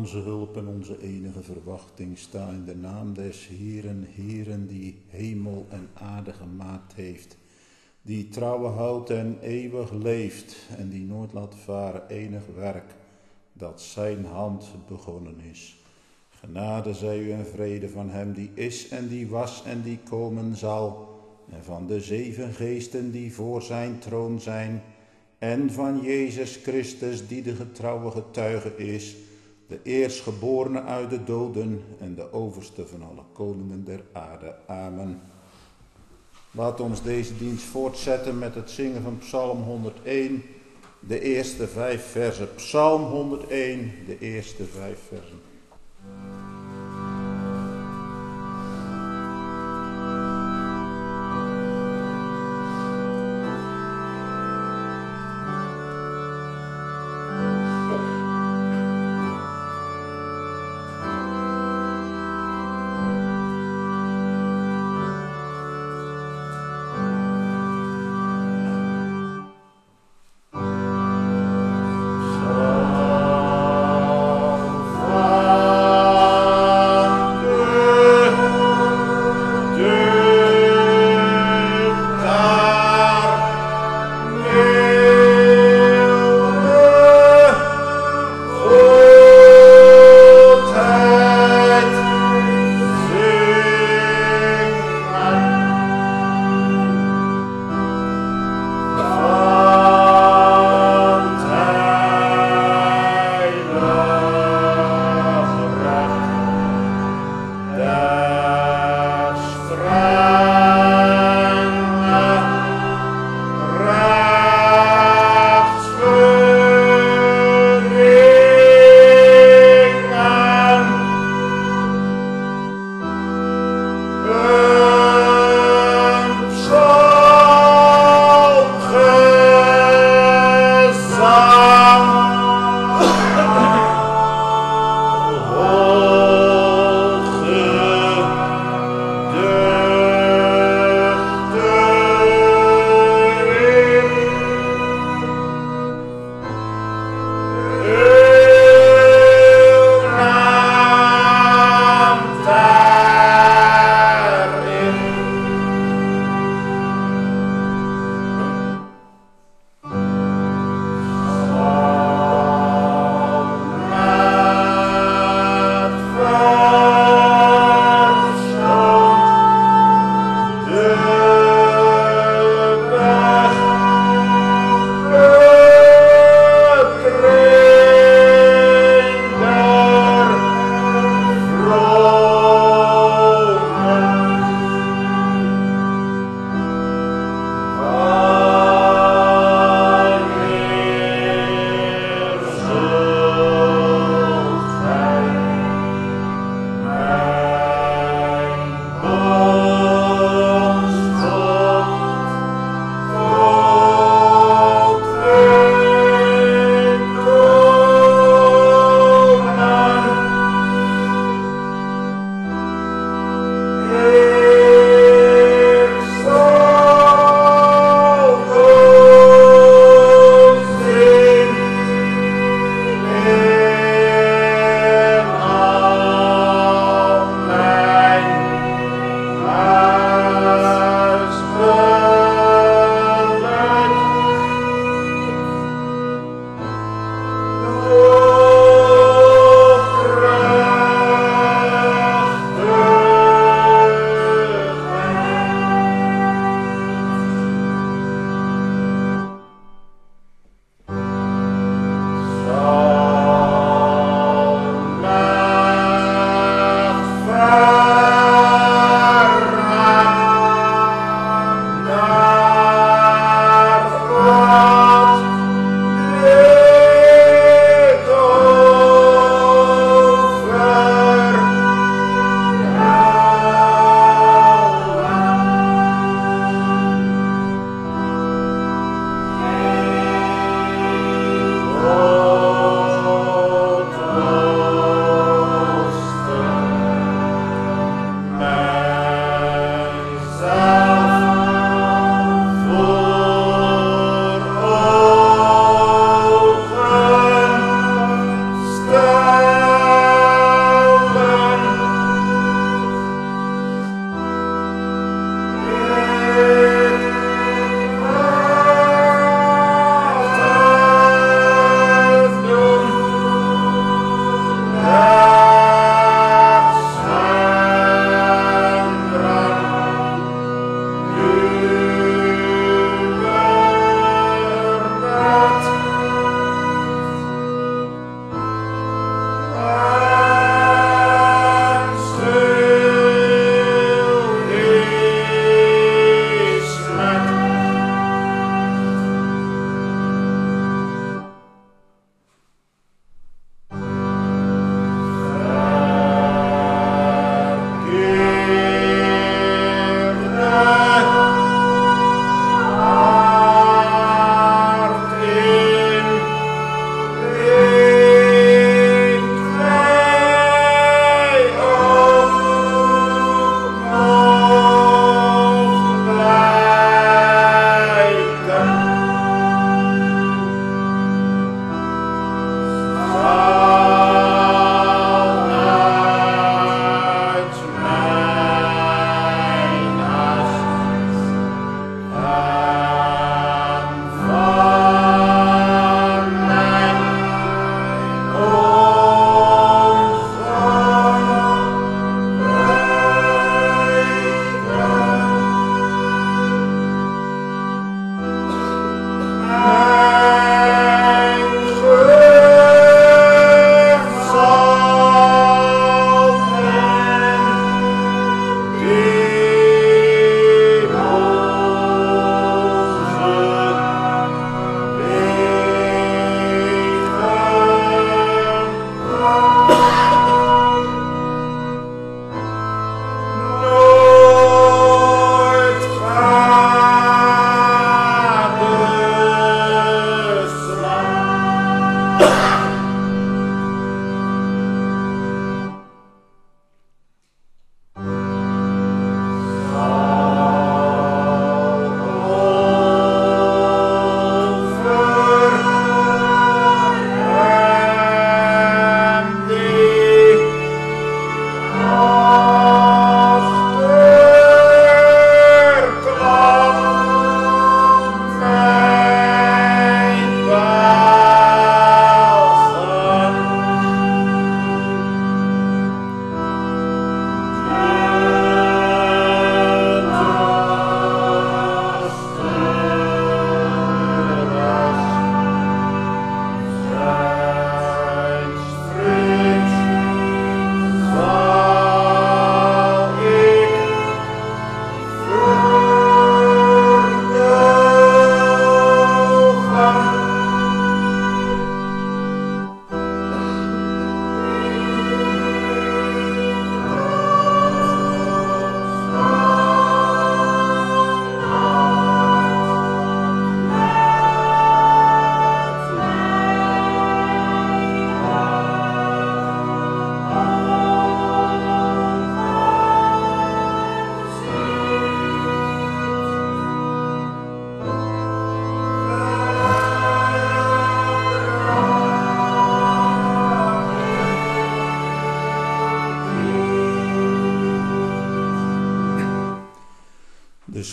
onze hulp en onze enige verwachting. Sta in de naam des Heeren, Heeren die hemel en aarde gemaakt heeft. Die trouwe houdt en eeuwig leeft en die nooit laat varen enig werk dat zijn hand begonnen is. Genade zij u en vrede van hem die is en die was en die komen zal. En van de 7 geesten die voor zijn troon zijn. En van Jezus Christus die de getrouwe getuige is. De eerstgeborene uit de doden en de overste van alle koningen der aarde. Amen. Laat ons deze dienst voortzetten met het zingen van Psalm 101. De eerste 5 versen. Psalm 101, de eerste 5 versen. Salva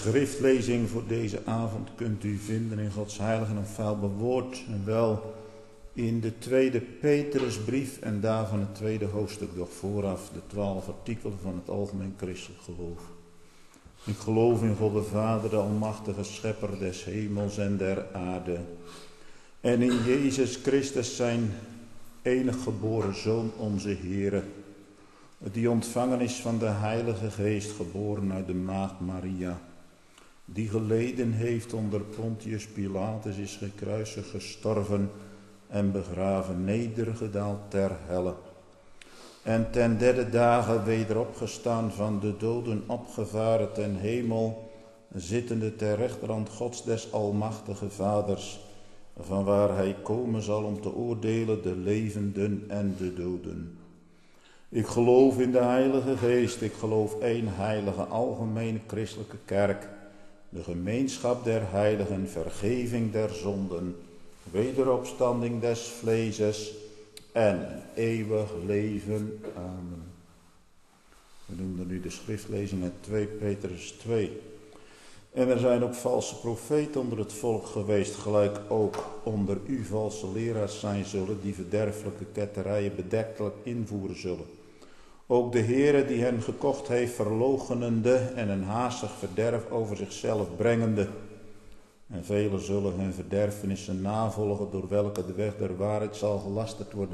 schriftlezing voor deze avond kunt u vinden in Gods heilige en onfeilbaar woord. En wel in de tweede Petrusbrief en daarvan het tweede hoofdstuk, doch vooraf de 12 artikelen van het algemeen christelijk geloof. Ik geloof in God de Vader, de almachtige schepper des hemels en der aarde. En in Jezus Christus zijn enig geboren Zoon, onze Heere, die ontvangen is van de Heilige Geest, geboren uit de maagd Maria, die geleden heeft onder Pontius Pilatus, is gekruisigd, gestorven en begraven, nedergedaald ter helle. En ten derde dagen weder opgestaan, van de doden opgevaren ten hemel, zittende ter rechterhand Gods des almachtige Vaders, vanwaar hij komen zal om te oordelen de levenden en de doden. Ik geloof in de Heilige Geest, ik geloof één heilige algemene christelijke kerk, de gemeenschap der heiligen, vergeving der zonden, wederopstanding des vleeses en eeuwig leven. Amen. We noemen nu de schriftlezing uit 2 Petrus 2. En er zijn ook valse profeten onder het volk geweest, gelijk ook onder u valse leraars zijn zullen, die verderfelijke ketterijen bedektelijk invoeren zullen. Ook de Heere die hen gekocht heeft, verloochenende en een haastig verderf over zichzelf brengende. En velen zullen hun verderfenissen navolgen, door welke de weg der waarheid zal gelasterd worden.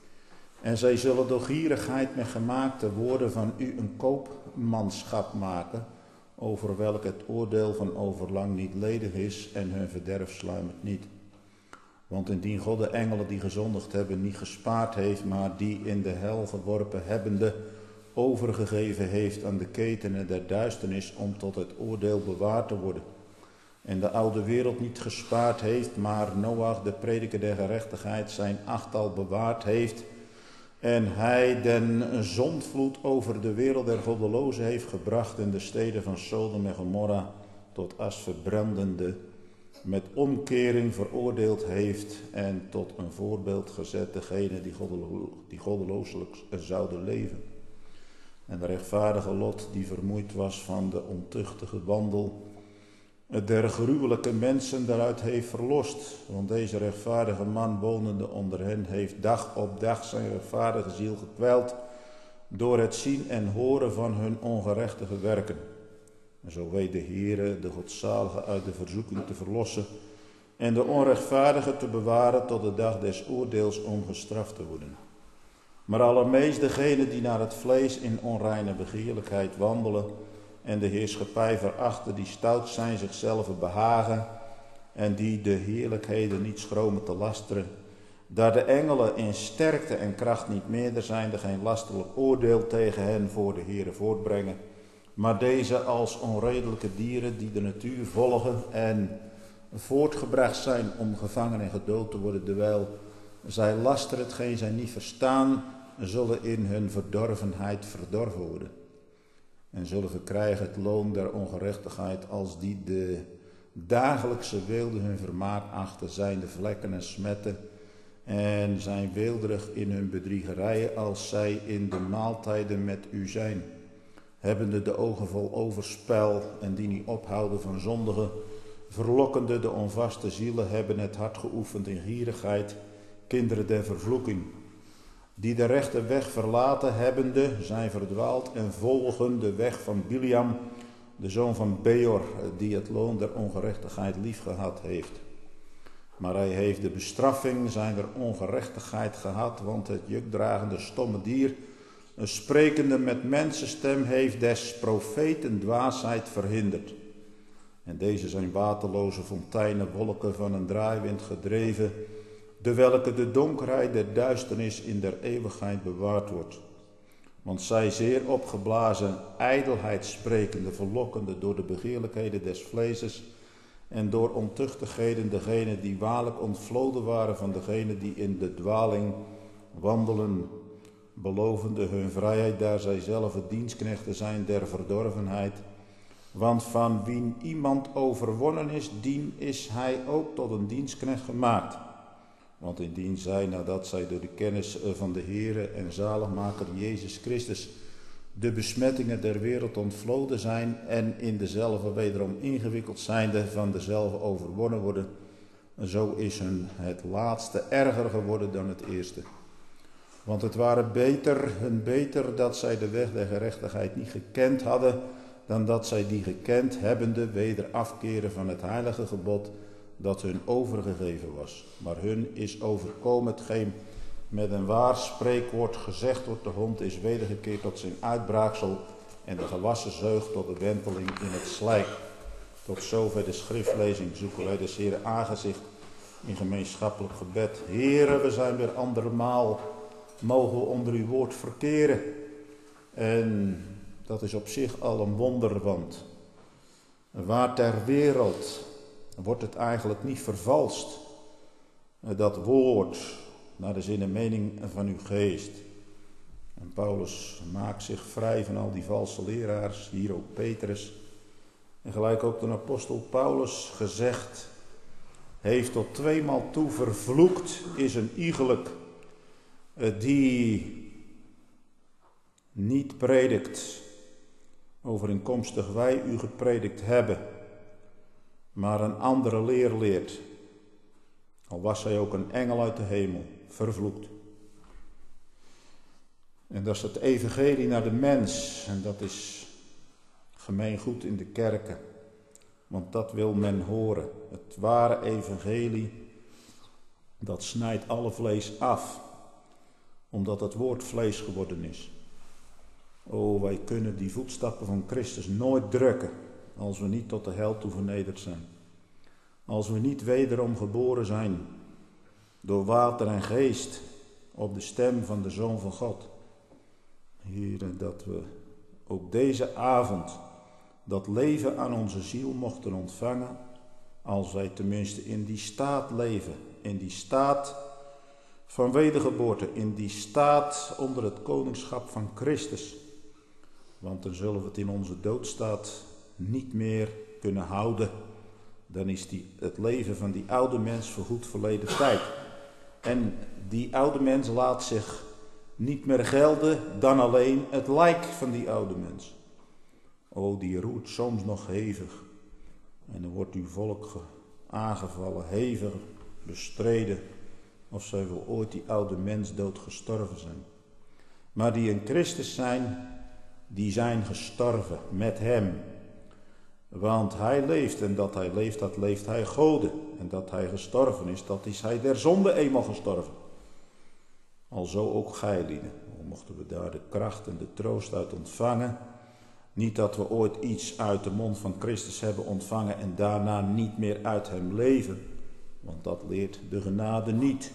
En zij zullen door gierigheid met gemaakte woorden van u een koopmanschap maken, over welk het oordeel van overlang niet ledig is en hun verderf sluimert niet. Want indien God de engelen die gezondigd hebben niet gespaard heeft, maar die in de hel geworpen hebbende overgegeven heeft aan de ketenen der duisternis om tot het oordeel bewaard te worden. En de oude wereld niet gespaard heeft, maar Noach, de prediker der gerechtigheid, zijn achttal bewaard heeft. En hij den zondvloed over de wereld der goddelozen heeft gebracht in de steden van Sodom en Gomorra tot as verbrandende, met omkering veroordeeld heeft en tot een voorbeeld gezet degene die goddelooselijk zouden leven. En de rechtvaardige Lot, die vermoeid was van de ontuchtige wandel der gruwelijke mensen, daaruit heeft verlost. Want deze rechtvaardige man, wonende onder hen, heeft dag op dag zijn rechtvaardige ziel gekweld door het zien en horen van hun ongerechtige werken. En zo weet de Heere de godzalige uit de verzoeking te verlossen en de onrechtvaardige te bewaren tot de dag des oordeels om gestraft te worden. Maar allermeest degenen die naar het vlees in onreine begeerlijkheid wandelen en de heerschappij verachten, die stout zijn, zichzelf behagen en die de heerlijkheden niet schromen te lasteren, daar de engelen in sterkte en kracht niet meerder zijn, er geen lastelijk oordeel tegen hen voor de Heere voortbrengen, maar deze als onredelijke dieren die de natuur volgen en voortgebracht zijn om gevangen en gedood te worden, terwijl zij lasteren hetgeen zij niet verstaan, zullen in hun verdorvenheid verdorven worden. En zullen verkrijgen het loon der ongerechtigheid, als die de dagelijkse weelde hun vermaak achten, zijn de vlekken en smetten, en zijn weelderig in hun bedriegerijen, als zij in de maaltijden met u zijn, hebbende de ogen vol overspel en die niet ophouden van zondigen, verlokkende de onvaste zielen, hebben het hart geoefend in gierigheid, kinderen der vervloeking, die de rechte weg verlaten hebbende, zijn verdwaald en volgen de weg van Biliam, de zoon van Beor, die het loon der ongerechtigheid liefgehad heeft. Maar hij heeft de bestraffing zijner ongerechtigheid gehad, want het jukdragende stomme dier, sprekende met mensenstem, heeft des profeten dwaasheid verhinderd. En deze zijn waterloze fonteinen, wolken van een draaiwind gedreven, de welke de donkerheid der duisternis in der eeuwigheid bewaard wordt. Want zij zeer opgeblazen, ijdelheid sprekende, verlokkende door de begeerlijkheden des vleeses en door ontuchtigheden degene die waarlijk ontvloden waren van degene die in de dwaling wandelen, belovende hun vrijheid, daar zij zelf dienstknechten zijn der verdorvenheid. Want van wien iemand overwonnen is, dien is hij ook tot een dienstknecht gemaakt. Want indien zij, nadat zij door de kennis van de Heere en zaligmaker Jezus Christus de besmettingen der wereld ontvloden zijn en in dezelfde wederom ingewikkeld zijnde van dezelfde overwonnen worden, zo is hun het laatste erger geworden dan het eerste. Want het waren beter dat zij de weg der gerechtigheid niet gekend hadden, dan dat zij die gekend hebbende weder afkeren van het heilige gebod dat hun overgegeven was. Maar hun is overkomen hetgeen met een waar spreekwoord gezegd wordt: de hond is wedergekeerd tot zijn uitbraaksel en de gewassen zeug tot de wenteling in het slijk. Tot zover de schriftlezing. Zoeken wij des Heeren aangezicht in gemeenschappelijk gebed. Heere, we zijn weer andermaal, mogen we onder uw woord verkeren. En dat is op zich al een wonder, want waar ter wereld wordt het eigenlijk niet vervalst, dat woord, naar de zin en mening van uw geest. En Paulus maakt zich vrij van al die valse leraars, hier ook Petrus. En gelijk ook de apostel Paulus gezegd heeft tot 2 maal toe: vervloekt is een iegelijk die niet predikt overeenkomstig wij u gepredikt hebben, maar een andere leer leert. Al was zij ook een engel uit de hemel, vervloekt. En dat is het evangelie naar de mens. En dat is gemeengoed in de kerken. Want dat wil men horen. Het ware evangelie, dat snijdt alle vlees af. Omdat het woord vlees geworden is. O, wij kunnen die voetstappen van Christus nooit drukken, als we niet tot de hel toe vernederd zijn. Als we niet wederom geboren zijn door water en geest op de stem van de Zoon van God. Heere, dat we ook deze avond dat leven aan onze ziel mochten ontvangen, als wij tenminste in die staat leven, in die staat van wedergeboorte, in die staat onder het koningschap van Christus. Want dan zullen we het in onze doodstaat niet meer kunnen houden. Dan is het leven van die oude mens voorgoed verleden tijd. En die oude mens laat zich niet meer gelden dan alleen het lijk van die oude mens. O, die roert soms nog hevig. En dan wordt uw volk aangevallen, hevig bestreden. Of zij wel ooit die oude mens dood gestorven zijn. Maar die in Christus zijn, die zijn gestorven met hem. Want hij leeft en dat hij leeft, dat leeft hij Gode. En dat hij gestorven is, dat is hij der zonde eenmaal gestorven. Alzo ook gijlieden. Mochten we daar de kracht en de troost uit ontvangen. Niet dat we ooit iets uit de mond van Christus hebben ontvangen en daarna niet meer uit hem leven. Want dat leert de genade niet.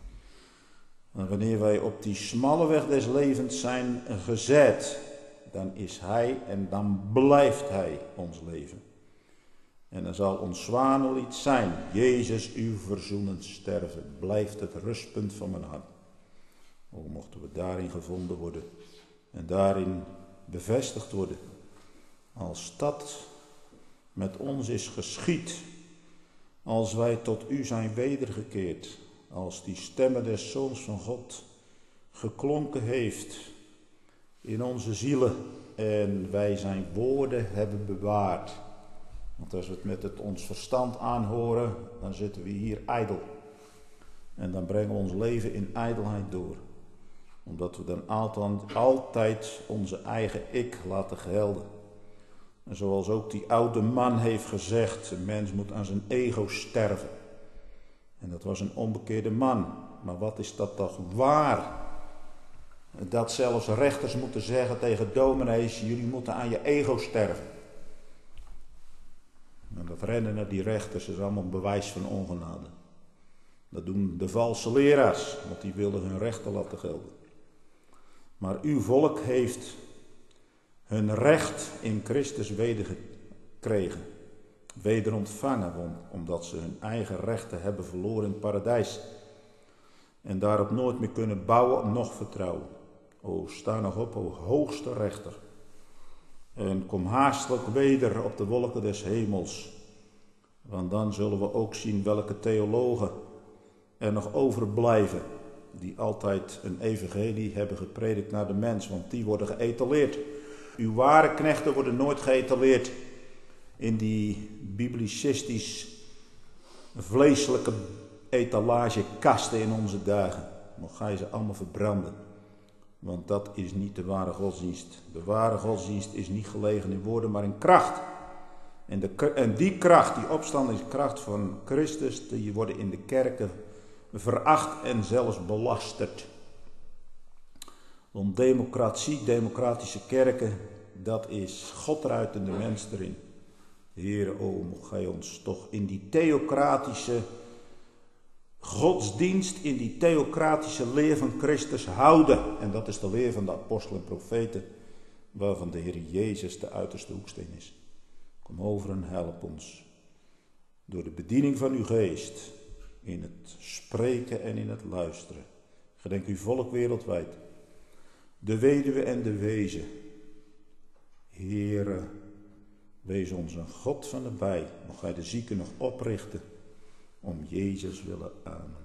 Maar wanneer wij op die smalle weg des levens zijn gezet, dan is hij en dan blijft hij ons leven. En dan zal ons zwanenlied zijn: Jezus, uw verzoenend sterven, blijft het rustpunt van mijn hart. O, mochten we daarin gevonden worden en daarin bevestigd worden. Als dat met ons is geschied, als wij tot u zijn wedergekeerd, als die stemme des Zoons van God geklonken heeft in onze zielen en wij zijn woorden hebben bewaard. Want als we het met ons verstand aanhoren, dan zitten we hier ijdel. En dan brengen we ons leven in ijdelheid door. Omdat we dan altijd onze eigen ik laten gelden. En zoals ook die oude man heeft gezegd, een mens moet aan zijn ego sterven. En dat was een onbekeerde man. Maar wat is dat toch waar? Dat zelfs rechters moeten zeggen tegen dominees: jullie moeten aan je ego sterven. En dat rennen naar die rechters is allemaal bewijs van ongenade. Dat doen de valse leraars, want die willen hun rechten laten gelden. Maar uw volk heeft hun recht in Christus wedergekregen, weder ontvangen, omdat ze hun eigen rechten hebben verloren in het paradijs. En daarop nooit meer kunnen bouwen, noch vertrouwen. O, sta nog op, o hoogste rechter. En kom haastelijk weder op de wolken des hemels. Want dan zullen we ook zien welke theologen er nog overblijven. die altijd een evangelie hebben gepredikt naar de mens, want die worden geëtaleerd. Uw ware knechten worden nooit geëtaleerd in die biblicistisch vleeselijke etalagekasten in onze dagen. Dan ga je ze allemaal verbranden. Want dat is niet de ware godsdienst. De ware godsdienst is niet gelegen in woorden, maar in kracht. En die kracht, die opstandingskracht van Christus, die worden in de kerken veracht en zelfs belasterd. Want democratie, democratische kerken, dat is God eruit en de mens erin. Heere, mocht gij ons toch in die theocratische godsdienst, in die theocratische leer van Christus houden. En dat is de leer van de apostelen en profeten, waarvan de Heer Jezus de uiterste hoeksteen is. Kom over en help ons door de bediening van uw geest in het spreken en in het luisteren. Gedenk uw volk wereldwijd, de weduwe en de wezen. Heere, wees ons een God van nabij. Mocht gij de zieken nog oprichten, om Jezus willen. Amen.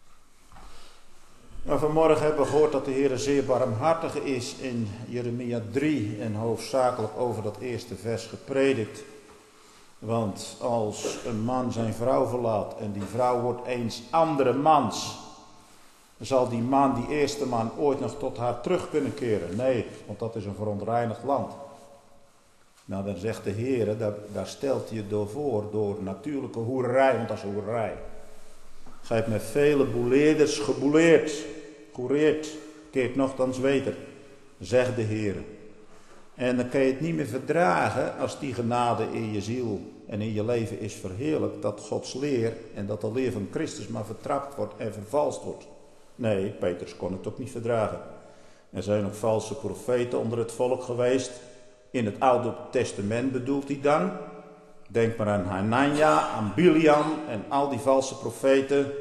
Vanmorgen hebben we gehoord dat de Heer zeer barmhartig is in Jeremia 3 en hoofdzakelijk over dat eerste vers gepredikt. Want als een man zijn vrouw verlaat en die vrouw wordt eens andere mans, zal die man, die eerste man, ooit nog tot haar terug kunnen keren? Nee, want dat is een verontreinigd land. Nou, dan zegt de Heer, daar stelt hij je door voor, door natuurlijke hoererij, want dat is hoererij. Gij hebt met vele boeleerders geboeleerd, keert nogthans weder, zegt de Heer. En dan kan je het niet meer verdragen als die genade in je ziel en in je leven is verheerlijkt, dat Gods leer en dat de leer van Christus maar vertrapt wordt en vervalst wordt. Nee, Petrus kon het ook niet verdragen. Er zijn ook valse profeten onder het volk geweest. In het Oude Testament bedoelt hij dan. Denk maar aan Hanania, aan Biliam en al die valse profeten.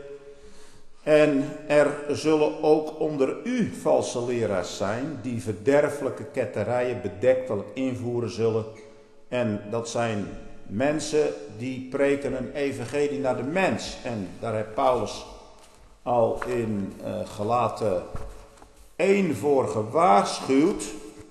En er zullen ook onder u valse leraars zijn die verderfelijke ketterijen bedektelijk invoeren zullen. En dat zijn mensen die preken een evangelie naar de mens. En daar heeft Paulus al in Galaten 1 voor gewaarschuwd.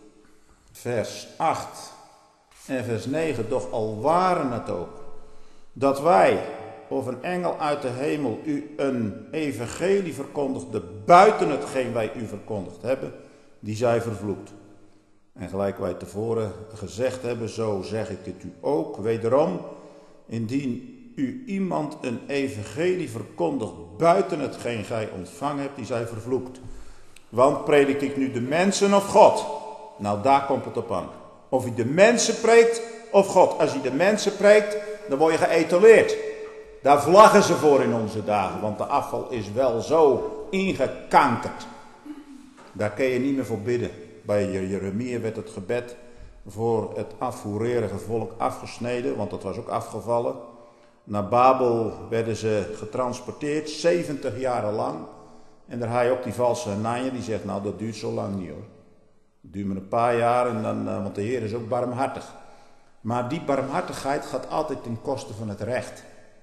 Vers 8 en vers 9, doch al waren het ook, dat wij of een engel uit de hemel u een evangelie verkondigde buiten hetgeen wij u verkondigd hebben, die zij vervloekt. En gelijk wij tevoren gezegd hebben, zo zeg ik het u ook, wederom, indien u iemand een evangelie verkondigt buiten hetgeen gij ontvangen hebt, die zij vervloekt. Want predik ik nu de mensen of God? Nou, daar komt het op aan. Of hij de mensen preekt of God. Als hij de mensen preekt, dan word je geëtaleerd. Daar vlaggen ze voor in onze dagen, want de afval is wel zo ingekankerd. Daar kun je niet meer voor bidden. Bij Jeremia werd het gebed voor het afvoererige volk afgesneden, want dat was ook afgevallen. Naar Babel werden ze getransporteerd, 70 jaren lang. En daar had je ook die valse Hanania, die zegt, nou dat duurt zo lang niet hoor. Het duurt maar een paar jaar, en dan, want de Heer is ook barmhartig. Maar die barmhartigheid gaat altijd ten koste van het recht.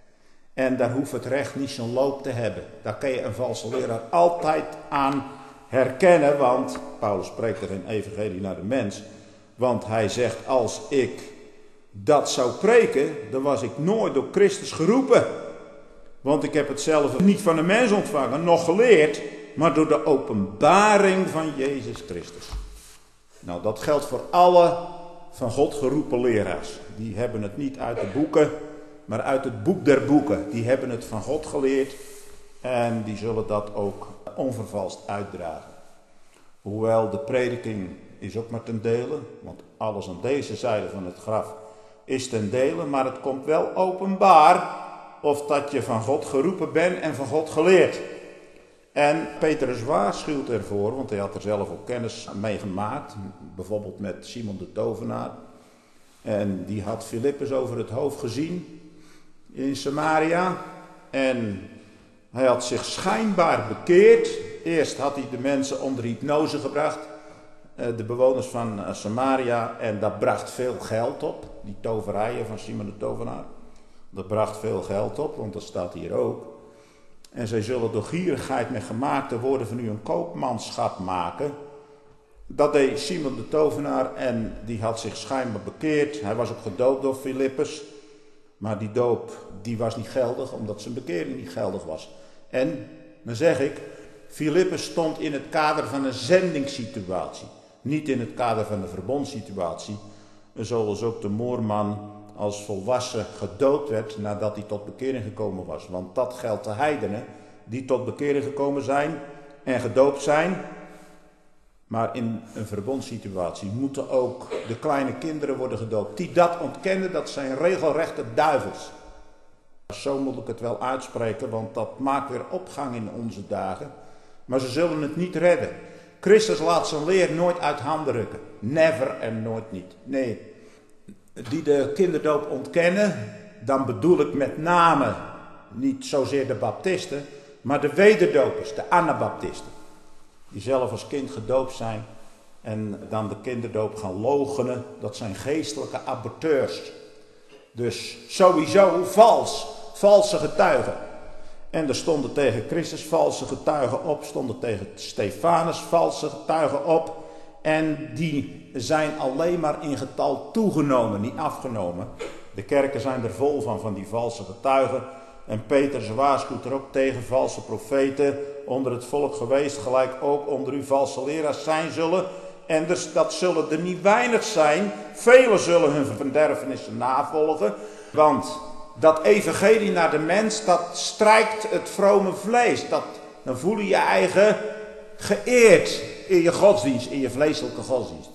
En daar hoeft het recht niet zo'n loop te hebben. Daar kan je een valse leraar altijd aan herkennen, want Paulus spreekt er een evangelie naar de mens. Want hij zegt, als ik dat zou preken, dan was ik nooit door Christus geroepen. Want ik heb het zelf niet van de mens ontvangen, nog geleerd, maar door de openbaring van Jezus Christus. Nou, dat geldt voor alle van God geroepen leraars. Die hebben het niet uit de boeken, maar uit het boek der boeken. Die hebben het van God geleerd en die zullen dat ook onvervalst uitdragen. Hoewel de prediking is ook maar ten dele, want alles aan deze zijde van het graf is ten dele, maar het komt wel openbaar of dat je van God geroepen bent en van God geleerd. En Petrus waarschuwt ervoor, want hij had er zelf ook kennis mee gemaakt, bijvoorbeeld met Simon de tovenaar. En die had Filippus over het hoofd gezien in Samaria. En hij had zich schijnbaar bekeerd. Eerst had hij de mensen onder hypnose gebracht, de bewoners van Samaria. En dat bracht veel geld op, die toverijen van Simon de tovenaar. Dat bracht veel geld op, want dat staat hier ook. En zij zullen door gierigheid met gemaakte woorden van u een koopmanschap maken. Dat deed Simon de tovenaar en die had zich schijnbaar bekeerd. Hij was ook gedoopt door Filippus. Maar die doop die was niet geldig, omdat zijn bekering niet geldig was. En, dan zeg ik, Filippus stond in het kader van een zendingssituatie. Niet in het kader van een verbondssituatie. Zoals ook de moorman als volwassen gedoopt werd nadat hij tot bekering gekomen was. Want dat geldt de heidenen die tot bekering gekomen zijn en gedoopt zijn. Maar in een verbondssituatie moeten ook de kleine kinderen worden gedoopt. Die dat ontkennen, dat zijn regelrechte duivels. Zo moet ik het wel uitspreken, want dat maakt weer opgang in onze dagen. Maar ze zullen het niet redden. Christus laat zijn leer nooit uit handen rukken. Never en nooit niet. Nee, die de kinderdoop ontkennen, dan bedoel ik met name niet zozeer de baptisten, maar de wederdopers, de anabaptisten. Die zelf als kind gedoopt zijn en dan de kinderdoop gaan loochenen. Dat zijn geestelijke aborteurs. Dus sowieso valse getuigen. En er stonden tegen Christus valse getuigen op, stonden tegen Stefanus valse getuigen op. En die zijn alleen maar in getal toegenomen, niet afgenomen. De kerken zijn er vol van die valse getuigen. En Petrus waarschuwt er ook tegen valse profeten onder het volk geweest, gelijk ook onder u valse leraars zijn zullen. En dus dat zullen er niet weinig zijn. Velen zullen hun verderfenissen navolgen. Want dat evangelie naar de mens, dat strijkt het vrome vlees. Dan voel je je eigen geëerd in je godsdienst, in je vleeselijke godsdienst.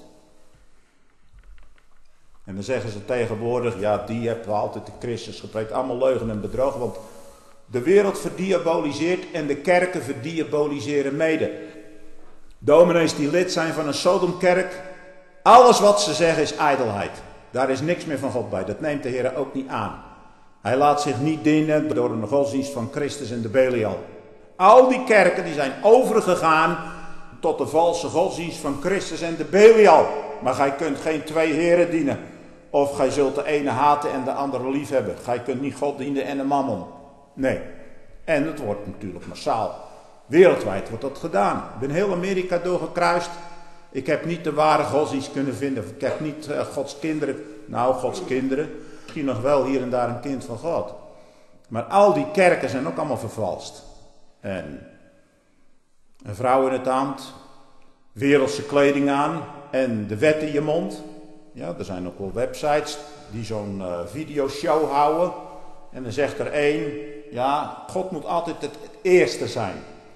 En dan zeggen ze tegenwoordig, ja, die hebben altijd de Christus gepreekt. Allemaal leugen en bedrog, want de wereld verdiaboliseert en de kerken verdiaboliseren mede. Dominees die lid zijn van een Sodomkerk, alles wat ze zeggen is ijdelheid. Daar is niks meer van God bij, dat neemt de Heer ook niet aan. Hij laat zich niet dienen door een godsdienst van Christus en de Belial. Al die kerken die zijn overgegaan tot de valse godsdienst van Christus en de Belial. Maar gij kunt geen twee heren dienen. Of gij zult de ene haten en de andere lief hebben. Gij kunt niet God dienen en een mammon. Nee. En het wordt natuurlijk massaal. Wereldwijd wordt dat gedaan. Ik ben heel Amerika doorgekruist. Ik heb niet de ware godsdienst kunnen vinden. Ik heb niet Gods kinderen. Nou, Gods kinderen. Misschien nog wel hier en daar een kind van God. Maar al die kerken zijn ook allemaal vervalst. En een vrouw in het ambt. Wereldse kleding aan. En de wet in je mond. Ja, er zijn ook wel websites die zo'n videoshow houden. En dan zegt er één, ja, God moet altijd het eerste zijn.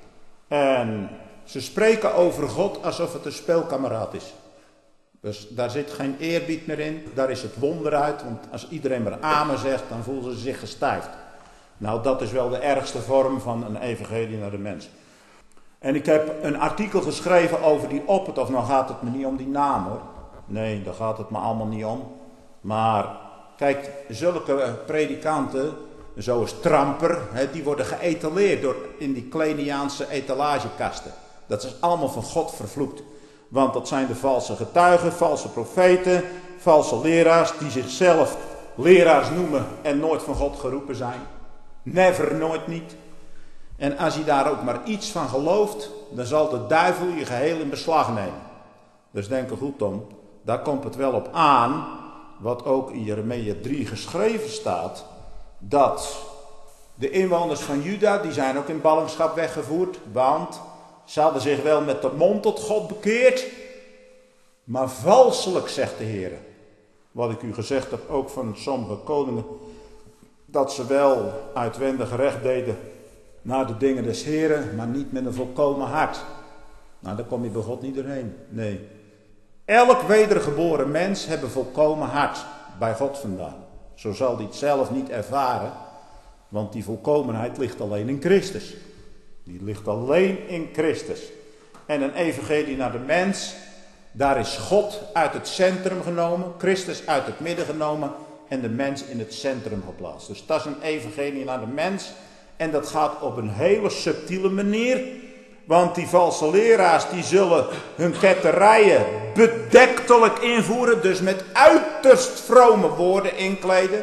En ze spreken over God alsof het een speelkameraad is. Dus daar zit geen eerbied meer in. Daar is het wonder uit. Want als iedereen maar amen zegt, dan voelen ze zich gestijfd. Nou, dat is wel de ergste vorm van een evangelie naar de mens. En ik heb een artikel geschreven over die Oppert. Of nou gaat het me niet om die naam hoor. Nee, daar gaat het me allemaal niet om. Maar kijk, zulke predikanten, zoals Tramper, die worden geëtaleerd in die Kleiniaanse etalagekasten. Dat is allemaal van God vervloekt. Want dat zijn de valse getuigen, valse profeten, valse leraars die zichzelf leraars noemen en nooit van God geroepen zijn. Never, nooit niet. En als je daar ook maar iets van gelooft, dan zal de duivel je geheel in beslag nemen. Dus denk er goed om, daar komt het wel op aan, wat ook in Jeremia 3 geschreven staat, dat de inwoners van Juda, die zijn ook in ballingschap weggevoerd, want ze hadden zich wel met de mond tot God bekeerd, maar valselijk, zegt de Heer. Wat ik u gezegd heb, ook van sommige koningen, dat ze wel uitwendig recht deden naar de dingen des Heren, maar niet met een volkomen hart. Nou, daar kom je bij God niet doorheen. Nee. Elk wedergeboren mens heeft een volkomen hart bij God vandaan. Zo zal hij het zelf niet ervaren, want die volkomenheid ligt alleen in Christus. Die ligt alleen in Christus. En een evangelie naar de mens, daar is God uit het centrum genomen, Christus uit het midden genomen en de mens in het centrum geplaatst. Dus dat is een evangelie naar de mens en dat gaat op een hele subtiele manier. Want die valse leraars die zullen hun ketterijen bedektelijk invoeren, dus met uiterst vrome woorden inkleden.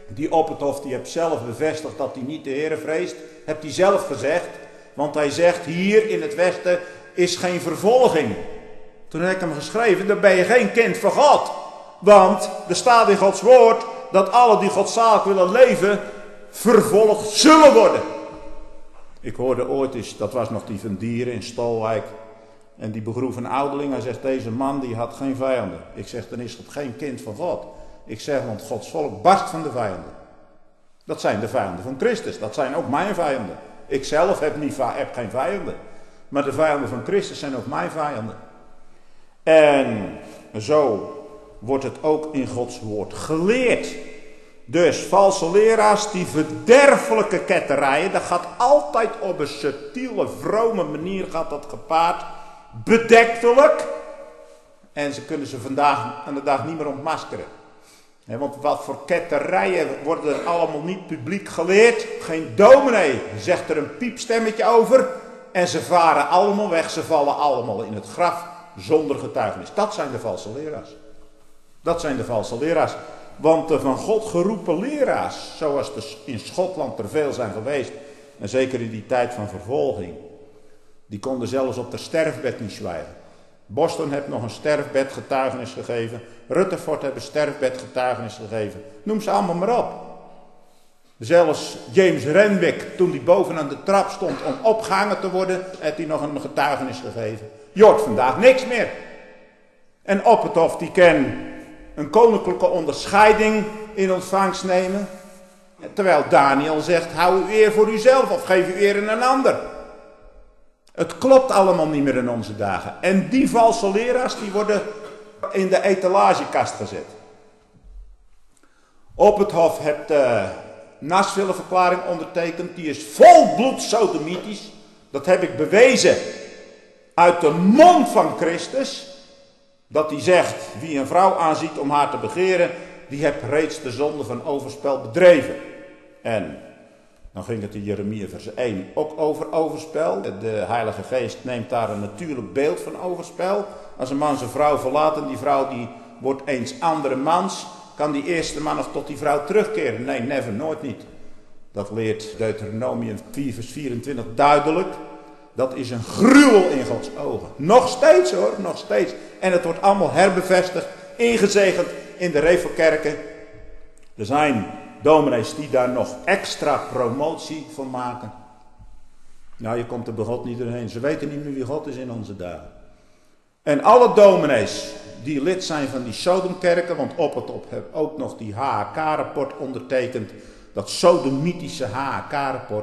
Die Opperhof die heeft zelf bevestigd dat hij niet de Heere vreest. Hebt hij zelf gezegd. Want hij zegt hier in het Westen is geen vervolging. Toen heb ik hem geschreven, dan ben je geen kind van God. Want er staat in Gods woord dat alle die godzalig willen leven vervolgd zullen worden. Ik hoorde ooit eens, dat was nog die van Dieren in Stolwijk. En die begroef een ouderling. Hij zegt, deze man die had geen vijanden. Ik zeg, dan is het geen kind van God. Ik zeg, want Gods volk barst van de vijanden. Dat zijn de vijanden van Christus. Dat zijn ook mijn vijanden. Ik zelf heb geen vijanden. Maar de vijanden van Christus zijn ook mijn vijanden. En zo wordt het ook in Gods woord geleerd. Dus valse leraars, die verderfelijke ketterijen, dat gaat altijd op een subtiele, vrome manier gaat dat gepaard. Bedektelijk. En ze kunnen ze vandaag aan de dag niet meer ontmaskeren. Want wat voor ketterijen worden er allemaal niet publiek geleerd. Geen dominee zegt er een piepstemmetje over. En ze varen allemaal weg. Ze vallen allemaal in het graf zonder getuigenis. Dat zijn de valse leraars. Dat zijn de valse leraars. Want de van God geroepen leraars, zoals er in Schotland er veel zijn geweest. En zeker in die tijd van vervolging. Die konden zelfs op de sterfbed niet zwijgen. Boston heeft nog een sterfbedgetuigenis gegeven. Rutherford heeft een sterfbedgetuigenis gegeven. Noem ze allemaal maar op. Zelfs James Renwick, toen hij boven aan de trap stond om opgehangen te worden, heeft hij nog een getuigenis gegeven. Je hoort vandaag niks meer. En Opperhof die kan een koninklijke onderscheiding in ontvangst nemen. Terwijl Daniel zegt, hou uw eer voor uzelf of geef uw eer aan een ander. Het klopt allemaal niet meer in onze dagen. En die valse leraars die worden in de etalagekast gezet. Opperhof heeft de Nashville-verklaring ondertekend. Die is volbloed sodomitisch. Dat heb ik bewezen uit de mond van Christus. Dat hij zegt, wie een vrouw aanziet om haar te begeren, die heeft reeds de zonde van overspel bedreven. En dan ging het in Jeremia vers 1 ook over overspel. De Heilige Geest neemt daar een natuurlijk beeld van overspel. Als een man zijn vrouw verlaat en die vrouw die wordt eens andere mans, kan die eerste man nog tot die vrouw terugkeren? Nee, never, nooit niet. Dat leert Deuteronomium 4 vers 24 duidelijk. Dat is een gruwel in Gods ogen. Nog steeds hoor, nog steeds. En het wordt allemaal herbevestigd, ingezegend in de Revelkerken. Er zijn dominees die daar nog extra promotie van maken. Nou, je komt er bij God niet doorheen. Ze weten niet meer wie God is in onze dagen. En alle dominees die lid zijn van die Sodomkerken, want op het op heb ook nog die HHK-rapport ondertekend. Dat sodomitische HHK-rapport.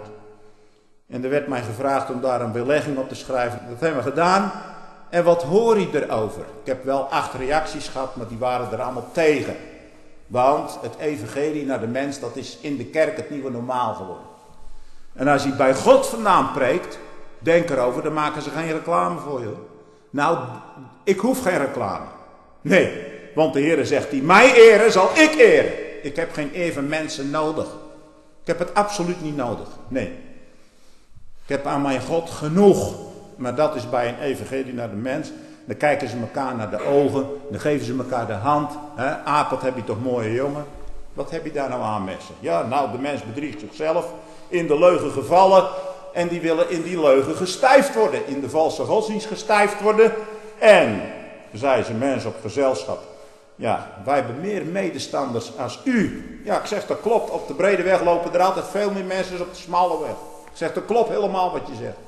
En er werd mij gevraagd om daar een belegging op te schrijven. Dat hebben we gedaan. En wat hoor je erover? Ik heb wel 8 reacties gehad, maar die waren er allemaal tegen. Want het evangelie naar de mens, dat is in de kerk het nieuwe normaal geworden. En als hij bij God vandaan preekt, denk erover, dan maken ze geen reclame voor je. Nou, ik hoef geen reclame. Nee, want de Heer zegt, die mij eren, zal ik eren. Ik heb geen eer van mensen nodig. Ik heb het absoluut niet nodig. Nee. Ik heb aan mijn God genoeg. Maar dat is bij een evangelie naar de mens. Dan kijken ze elkaar naar de ogen. Dan geven ze elkaar de hand. Aap, wat heb je toch mooie jongen. Wat heb je daar nou aan met ze? Ja, nou, de mens bedriegt zichzelf. In de leugen gevallen. En die willen in die leugen gestijfd worden. In de valse godsdienst gestijfd worden. En, zei ze mensen op gezelschap. Ja, wij hebben meer medestanders als u. Ja, ik zeg, dat klopt. Op de brede weg lopen er altijd veel meer mensen dan op de smalle weg. Ik zeg, dat klopt helemaal wat je zegt.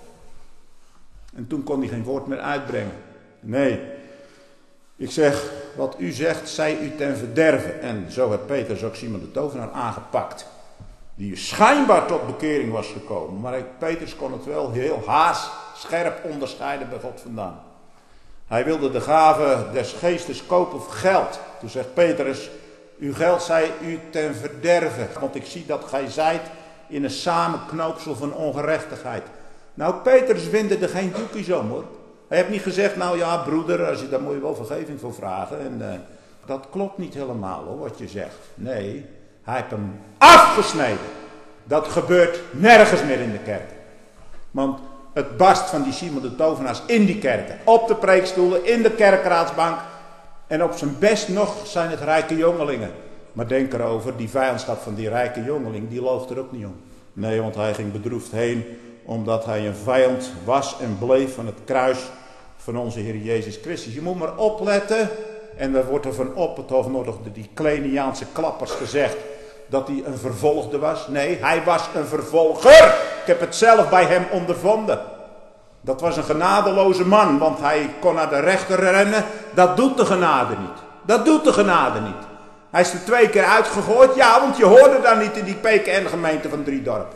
En toen kon hij geen woord meer uitbrengen. Nee. Ik zeg, wat u zegt, zij u ten verderve. En zo heeft Petrus ook Simon de Tovenaar aangepakt. Die schijnbaar tot bekering was gekomen. Maar Petrus kon het wel heel haarscherp onderscheiden bij God vandaan. Hij wilde de gave des geestes kopen voor geld. Toen zegt Petrus, uw geld zij u ten verderve. Want ik zie dat gij zijt in een samenknoopsel van ongerechtigheid. Nou, Petrus winde er geen doekjes om hoor. Hij heeft niet gezegd, nou ja broeder, als je, daar moet je wel vergeving voor vragen. En dat klopt niet helemaal hoor, wat je zegt. Nee, hij heeft hem afgesneden. Dat gebeurt nergens meer in de kerk. Want het barst van die Simon de Tovenaars in die kerken. Op de preekstoelen, in de kerkraadsbank. En op zijn best nog zijn het rijke jongelingen. Maar denk erover, die vijandschap van die rijke jongeling, die loog er ook niet om. Nee, want hij ging bedroefd heen, omdat hij een vijand was en bleef van het kruis van onze Heer Jezus Christus. Je moet maar opletten, en daar wordt er van op het hoofd nog door die Kleiniaanse klappers gezegd, dat hij een vervolgde was. Nee, hij was een vervolger. Ik heb het zelf bij hem ondervonden. Dat was een genadeloze man, want hij kon naar de rechter rennen. Dat doet de genade niet. Dat doet de genade niet. Hij is er 2 keer uitgegooid. Ja, want je hoorde daar niet in die PKN-gemeente van Driedorp.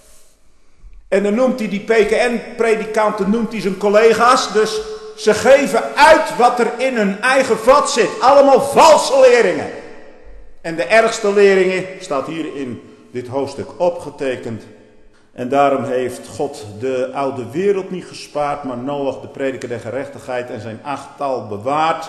En dan noemt hij die PKN-predikanten, noemt hij zijn collega's. Dus ze geven uit wat er in hun eigen vat zit. Allemaal valse leringen. En de ergste leringen staat hier in dit hoofdstuk opgetekend. En daarom heeft God de oude wereld niet gespaard, maar Noach, de prediker der gerechtigheid, en zijn 8-tal bewaard.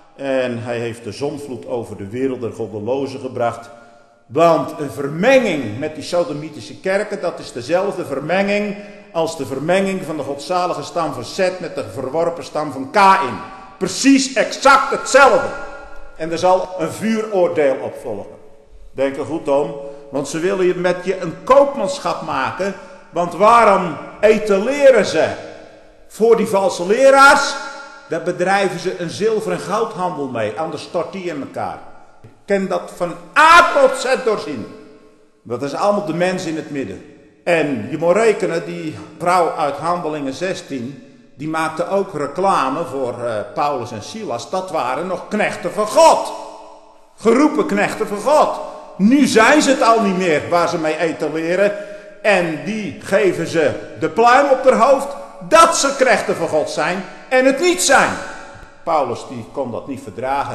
En hij heeft de zondvloed over de wereld der goddelozen gebracht. Want een vermenging met die sodomitische kerken, dat is dezelfde vermenging als de vermenging van de godzalige stam van Zet met de verworpen stam van Kaïn. Precies exact hetzelfde. En er zal een vuuroordeel op volgen. Denk er goed om, want ze willen je met je een koopmanschap maken. Want waarom etaleren ze voor die valse leraars? Daar bedrijven ze een zilver- en goudhandel mee. Anders stort die in elkaar. Ik ken dat van A tot Z doorzien. Dat is allemaal de mens in het midden. En je moet rekenen, die vrouw uit Handelingen 16... die maakte ook reclame voor Paulus en Silas. Dat waren nog knechten van God. Geroepen knechten van God. Nu zijn ze het al niet meer waar ze mee etaleren. En die geven ze de pluim op haar hoofd. Dat ze knechten van God zijn en het niet zijn. Paulus die kon dat niet verdragen.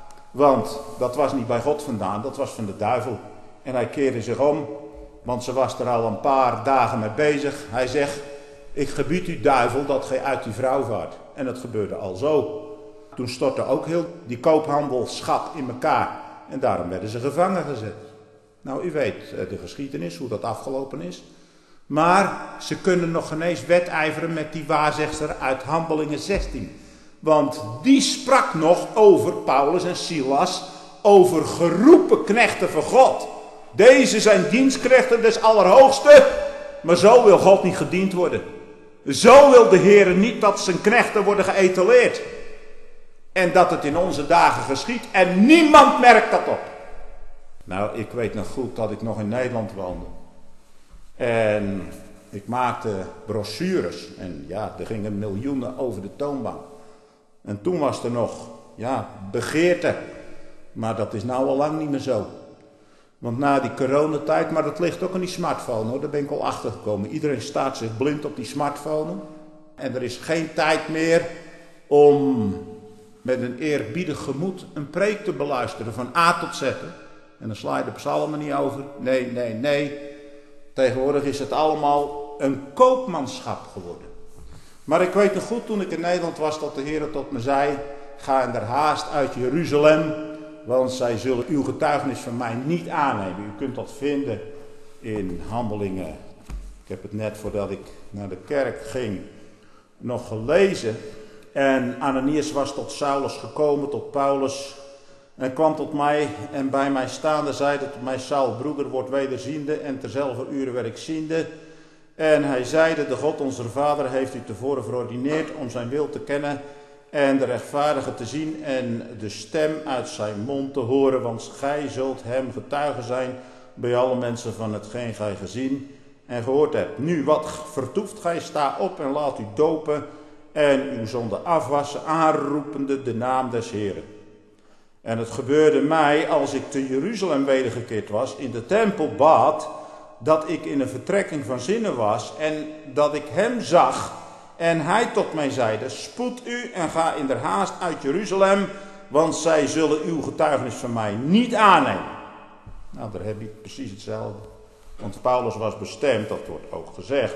Want dat was niet bij God vandaan. Dat was van de duivel. En hij keerde zich om. Want ze was er al een paar dagen mee bezig. Hij zegt: ik gebied u, duivel, dat gij uit die vrouw vaart. En dat gebeurde al zo. Toen stortte ook heel die koophandelschap in elkaar. En daarom werden ze gevangen gezet. Nou, u weet de geschiedenis, hoe dat afgelopen is. Maar ze kunnen nog geen eens wedijveren met die waarzegster uit Handelingen 16. Want die sprak nog over Paulus en Silas, over geroepen knechten van God. Deze zijn dienstknechten des Allerhoogste, maar zo wil God niet gediend worden. Zo wil de Heer niet dat zijn knechten worden geëtaleerd. En dat het in onze dagen geschiet en niemand merkt dat op. Nou, ik weet nog goed dat ik nog in Nederland woonde. En ik maakte brochures. En ja, er gingen miljoenen over de toonbank. En toen was er nog, begeerte. Maar dat is nou al lang niet meer zo. Want na die coronatijd, maar dat ligt ook aan die smartphone hoor. Daar ben ik al achter gekomen. Iedereen staat zich blind op die smartphone. En er is geen tijd meer om met een eerbiedig gemoed een preek te beluisteren van A tot Z. En dan sla je de psalmen niet over. Nee. Tegenwoordig is het allemaal een koopmanschap geworden. Maar ik weet nog goed toen ik in Nederland was dat de Heer tot me zei: ga in der haast uit Jeruzalem, want zij zullen uw getuigenis van mij niet aannemen. U kunt dat vinden in Handelingen. Ik heb het net voordat ik naar de kerk ging nog gelezen. En Ananias was tot Saulus gekomen, tot Paulus. En kwam tot mij en bij mij staande zeide tot mij: Saul, broeder, wordt wederziende en terzelfde uren werd ik ziende. En hij zeide: de God onze vader heeft u tevoren verordineerd om zijn wil te kennen en de rechtvaardige te zien en de stem uit zijn mond te horen. Want gij zult hem getuige zijn bij alle mensen van hetgeen gij gezien en gehoord hebt. Nu, wat vertoeft gij? Sta op en laat u dopen en uw zonde afwassen, aanroepende de naam des Heren. En het gebeurde mij, als ik te Jeruzalem wedergekeerd was, in de tempel bad, dat ik in een vertrekking van zinnen was en dat ik hem zag. En hij tot mij zeide: spoed u en ga in der haast uit Jeruzalem, want zij zullen uw getuigenis van mij niet aannemen. Nou, daar heb je precies hetzelfde. Want Paulus was bestemd, dat wordt ook gezegd,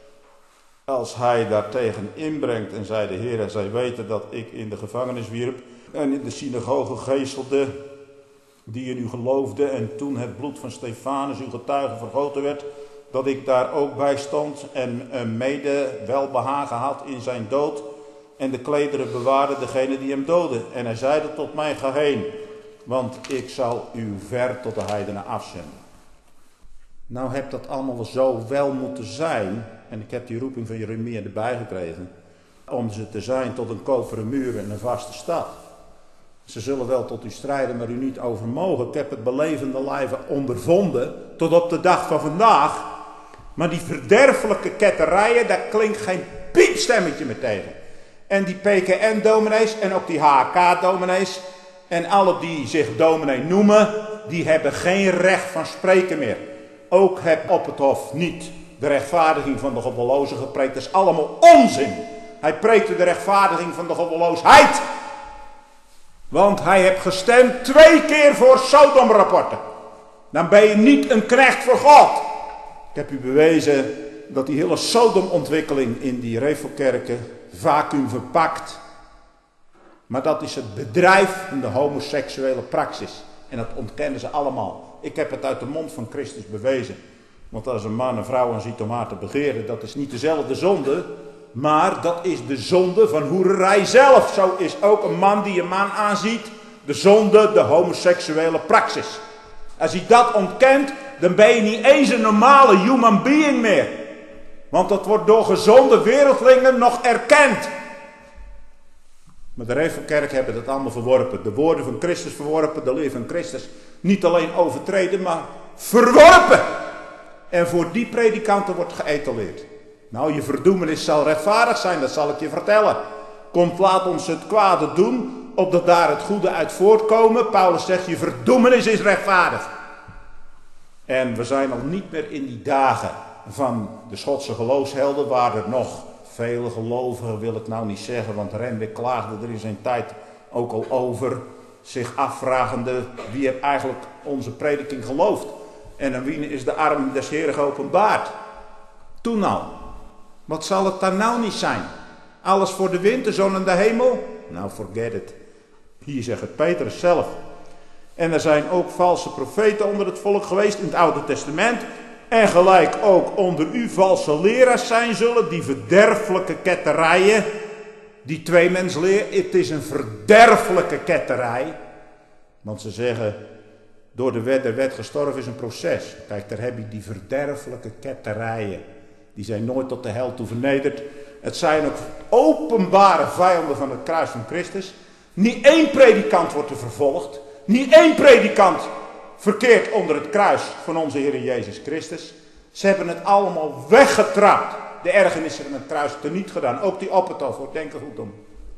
als hij daartegen inbrengt en zei: de Heer, zij weten dat ik in de gevangenis wierp en in de synagoge geeselde, die in u geloofde, en toen het bloed van Stefanus, uw getuige, vergoten werd, dat ik daar ook bij stond en mede welbehagen had in zijn dood en de klederen bewaarde degene die hem doodde. En hij zeide tot mij: ga heen, want ik zal u ver tot de heidenen afzenden. Nou hebt dat allemaal zo wel moeten zijn, en ik heb die roeping van Jeremia erbij gekregen, om ze te zijn tot een koperen muur en een vaste stad. Ze zullen wel tot u strijden, maar u niet overmogen. Ik heb het belevende lijve ondervonden, tot op de dag van vandaag. Maar die verderfelijke ketterijen, daar klinkt geen piepstemmetje meer tegen. En die PKN-dominees en ook die HK-dominees en alle die zich dominee noemen, die hebben geen recht van spreken meer. Ook heb op het hof niet de rechtvaardiging van de goddeloze gepreekt. Dat is allemaal onzin. Hij preekte de rechtvaardiging van de goddeloosheid. Want hij heeft gestemd 2 keer voor Sodom-rapporten. Dan ben je niet een knecht voor God. Ik heb u bewezen dat die hele Sodom-ontwikkeling in die Revelkerken vacuüm verpakt. Maar dat is het bedrijf van de homoseksuele praxis. En dat ontkennen ze allemaal. Ik heb het uit de mond van Christus bewezen. Want als een man een vrouw aanziet om haar te begeren, dat is niet dezelfde zonde. Maar dat is de zonde van hoererij zelf. Zo is ook een man die een man aanziet de zonde, de homoseksuele praxis. Als hij dat ontkent, dan ben je niet eens een normale human being meer. Want dat wordt door gezonde wereldlingen nog erkend. Maar de Revelkerk hebben dat allemaal verworpen. De woorden van Christus verworpen, de leer van Christus niet alleen overtreden, maar verworpen. En voor die predikanten wordt geëtaleerd. Nou, je verdoemenis zal rechtvaardig zijn, dat zal ik je vertellen. Komt, laat ons het kwade doen, opdat daar het goede uit voortkomen. Paulus zegt, je verdoemenis is rechtvaardig. En we zijn al niet meer in die dagen van de Schotse geloofshelden, waar er nog vele gelovigen, wil ik nou niet zeggen, want Renwick klaagde er in zijn tijd ook al over, zich afvragende wie heeft eigenlijk onze prediking geloofd. En aan wie is de arm des Heeren geopenbaard. Toen nou, wat zal het dan nou niet zijn? Alles voor de wind, de zon en de hemel? Nou, forget it. Hier zegt het Petrus zelf. En er zijn ook valse profeten onder het volk geweest in het Oude Testament. En gelijk ook onder u valse leraars zijn zullen, die verderfelijke ketterijen. Die tweemensleer, het is een verderfelijke ketterij. Want ze zeggen, door de wet der wet gestorven is een proces. Kijk, daar heb je die verderfelijke ketterijen. Die zijn nooit tot de hel toe vernederd. Het zijn ook openbare vijanden van het kruis van Christus. Niet één predikant wordt er vervolgd. Niet één predikant verkeert onder het kruis van onze Heer Jezus Christus. Ze hebben het allemaal weggetrapt. De ergernissen van het kruis teniet gedaan. Ook die op het hoofd, denk er goed om.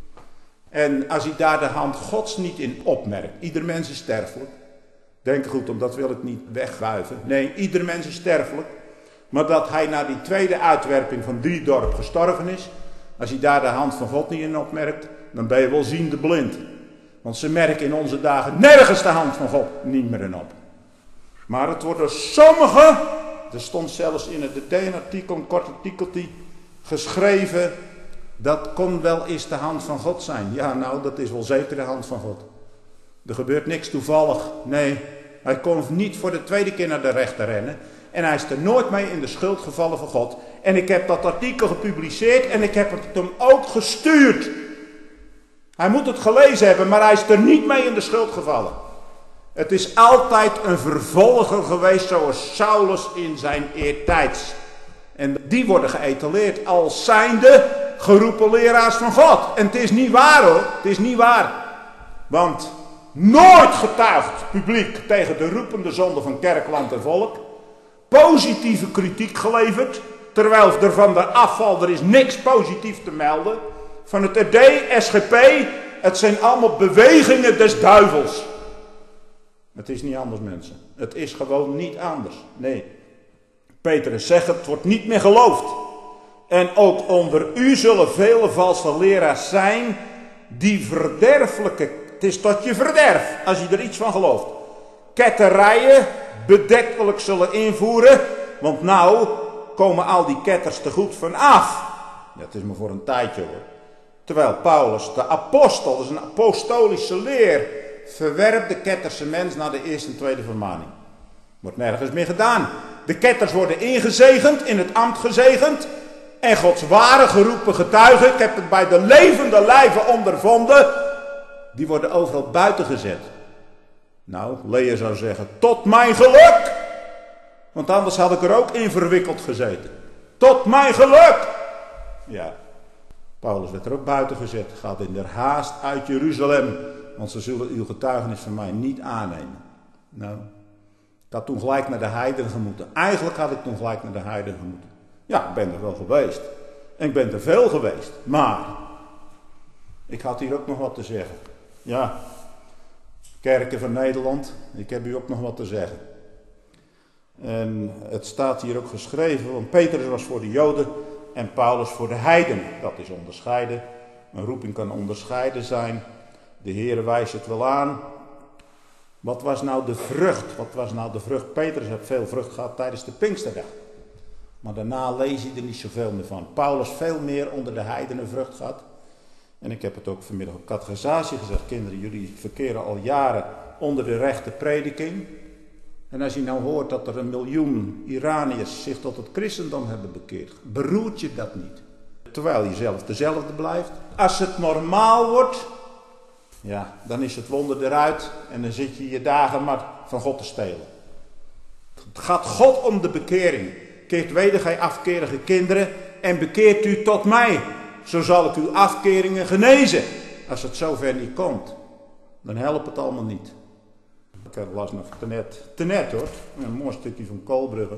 En als hij daar de hand Gods niet in opmerkt. Ieder mens is sterfelijk. Denk er goed om, dat wil ik niet wegwuiven. Nee, ieder mens is sterfelijk. Maar dat hij na die tweede uitwerping van Driedorp gestorven is. Als hij daar de hand van God niet in opmerkt. Dan ben je wel ziende blind. Want ze merken in onze dagen nergens de hand van God niet meer in op. Maar het wordt door sommigen, er stond zelfs in het DN-artikel, een kort artikeltje, geschreven, dat kon wel eens de hand van God zijn. Ja, nou, dat is wel zeker de hand van God. Er gebeurt niks toevallig. Nee, hij kon niet voor de tweede keer naar de rechter rennen. En hij is er nooit mee in de schuld gevallen van God. En ik heb dat artikel gepubliceerd en ik heb het hem ook gestuurd. Hij moet het gelezen hebben, maar hij is er niet mee in de schuld gevallen. Het is altijd een vervolger geweest, zoals Saulus in zijn eertijds. En die worden geëtaleerd als zijnde geroepen leraars van God. En het is niet waar hoor, het is niet waar. Want nooit getuigt publiek tegen de roepende zonde van kerk, land en volk. Positieve kritiek geleverd, terwijl er van de afval, er is niks positief te melden. Van het RD, SGP, het zijn allemaal bewegingen des duivels. Het is niet anders, mensen. Het is gewoon niet anders. Nee. Petrus zegt, het wordt niet meer geloofd. En ook onder u zullen vele valse leraars zijn, die verderfelijke, het is tot je verderf, als je er iets van gelooft, ketterijen bedektelijk zullen invoeren, want nou komen al die ketters te goed van af. Dat is maar voor een tijdje hoor. Terwijl Paulus, de apostel, dat is een apostolische leer, verwerpt de ketterse mens naar de eerste en tweede vermaning. Wordt nergens meer gedaan. De ketters worden ingezegend, in het ambt gezegend. En Gods ware geroepen getuigen, ik heb het bij de levende lijve ondervonden, die worden overal buiten gezet. Nou, Lea zou zeggen, tot mijn geluk. Want anders had ik er ook in verwikkeld gezeten. Tot mijn geluk. Ja, Paulus werd er ook buiten gezet. Gaat in der haast uit Jeruzalem. Want ze zullen uw getuigenis van mij niet aannemen. Nou, ik had toen gelijk naar de heidenen gemoeten. Eigenlijk had ik toen gelijk naar de heidenen gemoeten. Ja, ik ben er wel geweest. En ik ben er veel geweest. Maar, ik had hier ook nog wat te zeggen. Ja, kerken van Nederland, ik heb u ook nog wat te zeggen. En het staat hier ook geschreven, want Petrus was voor de Joden en Paulus voor de heidenen. Dat is onderscheiden. Een roeping kan onderscheiden zijn. De Heere wijst het wel aan. Wat was nou de vrucht? Wat was nou de vrucht? Petrus heeft veel vrucht gehad tijdens de Pinksterdag. Maar daarna lees je er niet zoveel meer van. Paulus veel meer onder de heidenen vrucht gehad. En ik heb het ook vanmiddag op catechisatie gezegd. Kinderen, jullie verkeren al jaren onder de rechte prediking. En als je nou hoort dat er 1 miljoen Iraniërs zich tot het christendom hebben bekeerd. Beroert je dat niet? Terwijl je zelf dezelfde blijft. Als het normaal wordt, ja, dan is het wonder eruit. En dan zit je je dagen maar van God te stelen. Het gaat God om de bekering. Keert weder gij afkerige kinderen en bekeert u tot mij. Zo zal ik uw afkeringen genezen. Als het zover niet komt, dan helpt het allemaal niet. Ik las nog tenet hoor. Een mooi stukje van Koolbrugge.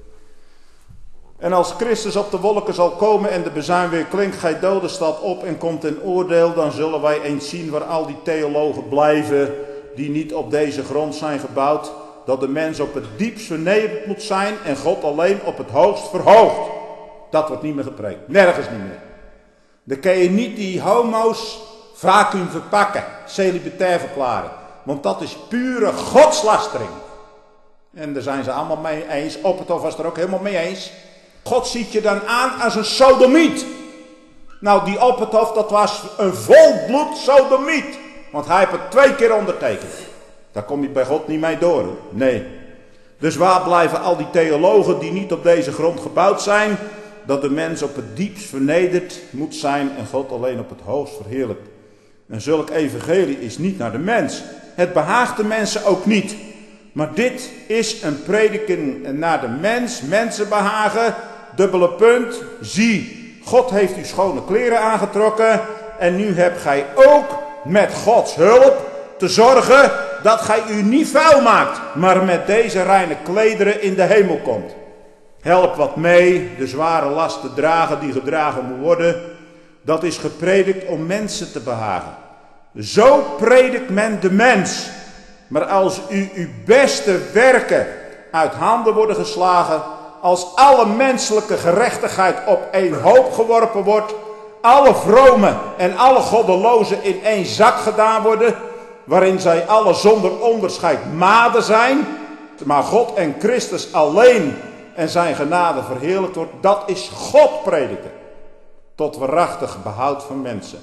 En als Christus op de wolken zal komen en de bezuin weer klinkt, gij doden staat op en komt in oordeel, dan zullen wij eens zien waar al die theologen blijven die niet op deze grond zijn gebouwd, dat de mens op het diepst vernederd moet zijn en God alleen op het hoogst verhoogt. Dat wordt niet meer gepreekt. Nergens niet meer. Dan kun je niet die homo's vacuüm verpakken, celibatair verklaren. Want dat is pure godslastering. En daar zijn ze allemaal mee eens. Opperhof was er ook helemaal mee eens. God ziet je dan aan als een sodomiet. Nou, die Opperhof, dat was een volbloed sodomiet. Want hij heeft het 2 keer ondertekend. Daar kom je bij God niet mee door. Nee. Dus waar blijven al die theologen die niet op deze grond gebouwd zijn? Dat de mens op het diepst vernederd moet zijn en God alleen op het hoogst verheerlijkt. En zulk evangelie is niet naar de mens. Het behaagt de mensen ook niet. Maar dit is een prediking naar de mens. Mensen behagen. Dubbele punt. Zie, God heeft u schone kleren aangetrokken. En nu hebt gij ook met Gods hulp te zorgen dat gij u niet vuil maakt. Maar met deze reine klederen in de hemel komt. Help wat mee, de zware last te dragen die gedragen moet worden. Dat is gepredikt om mensen te behagen. Zo predikt men de mens. Maar als uw beste werken uit handen worden geslagen, als alle menselijke gerechtigheid op één hoop geworpen wordt, alle vromen en alle goddelozen in één zak gedaan worden, waarin zij alle zonder onderscheid maden zijn, maar God en Christus alleen en zijn genade verheerlijkt wordt, dat is God prediken. Tot waarachtig behoud van mensen.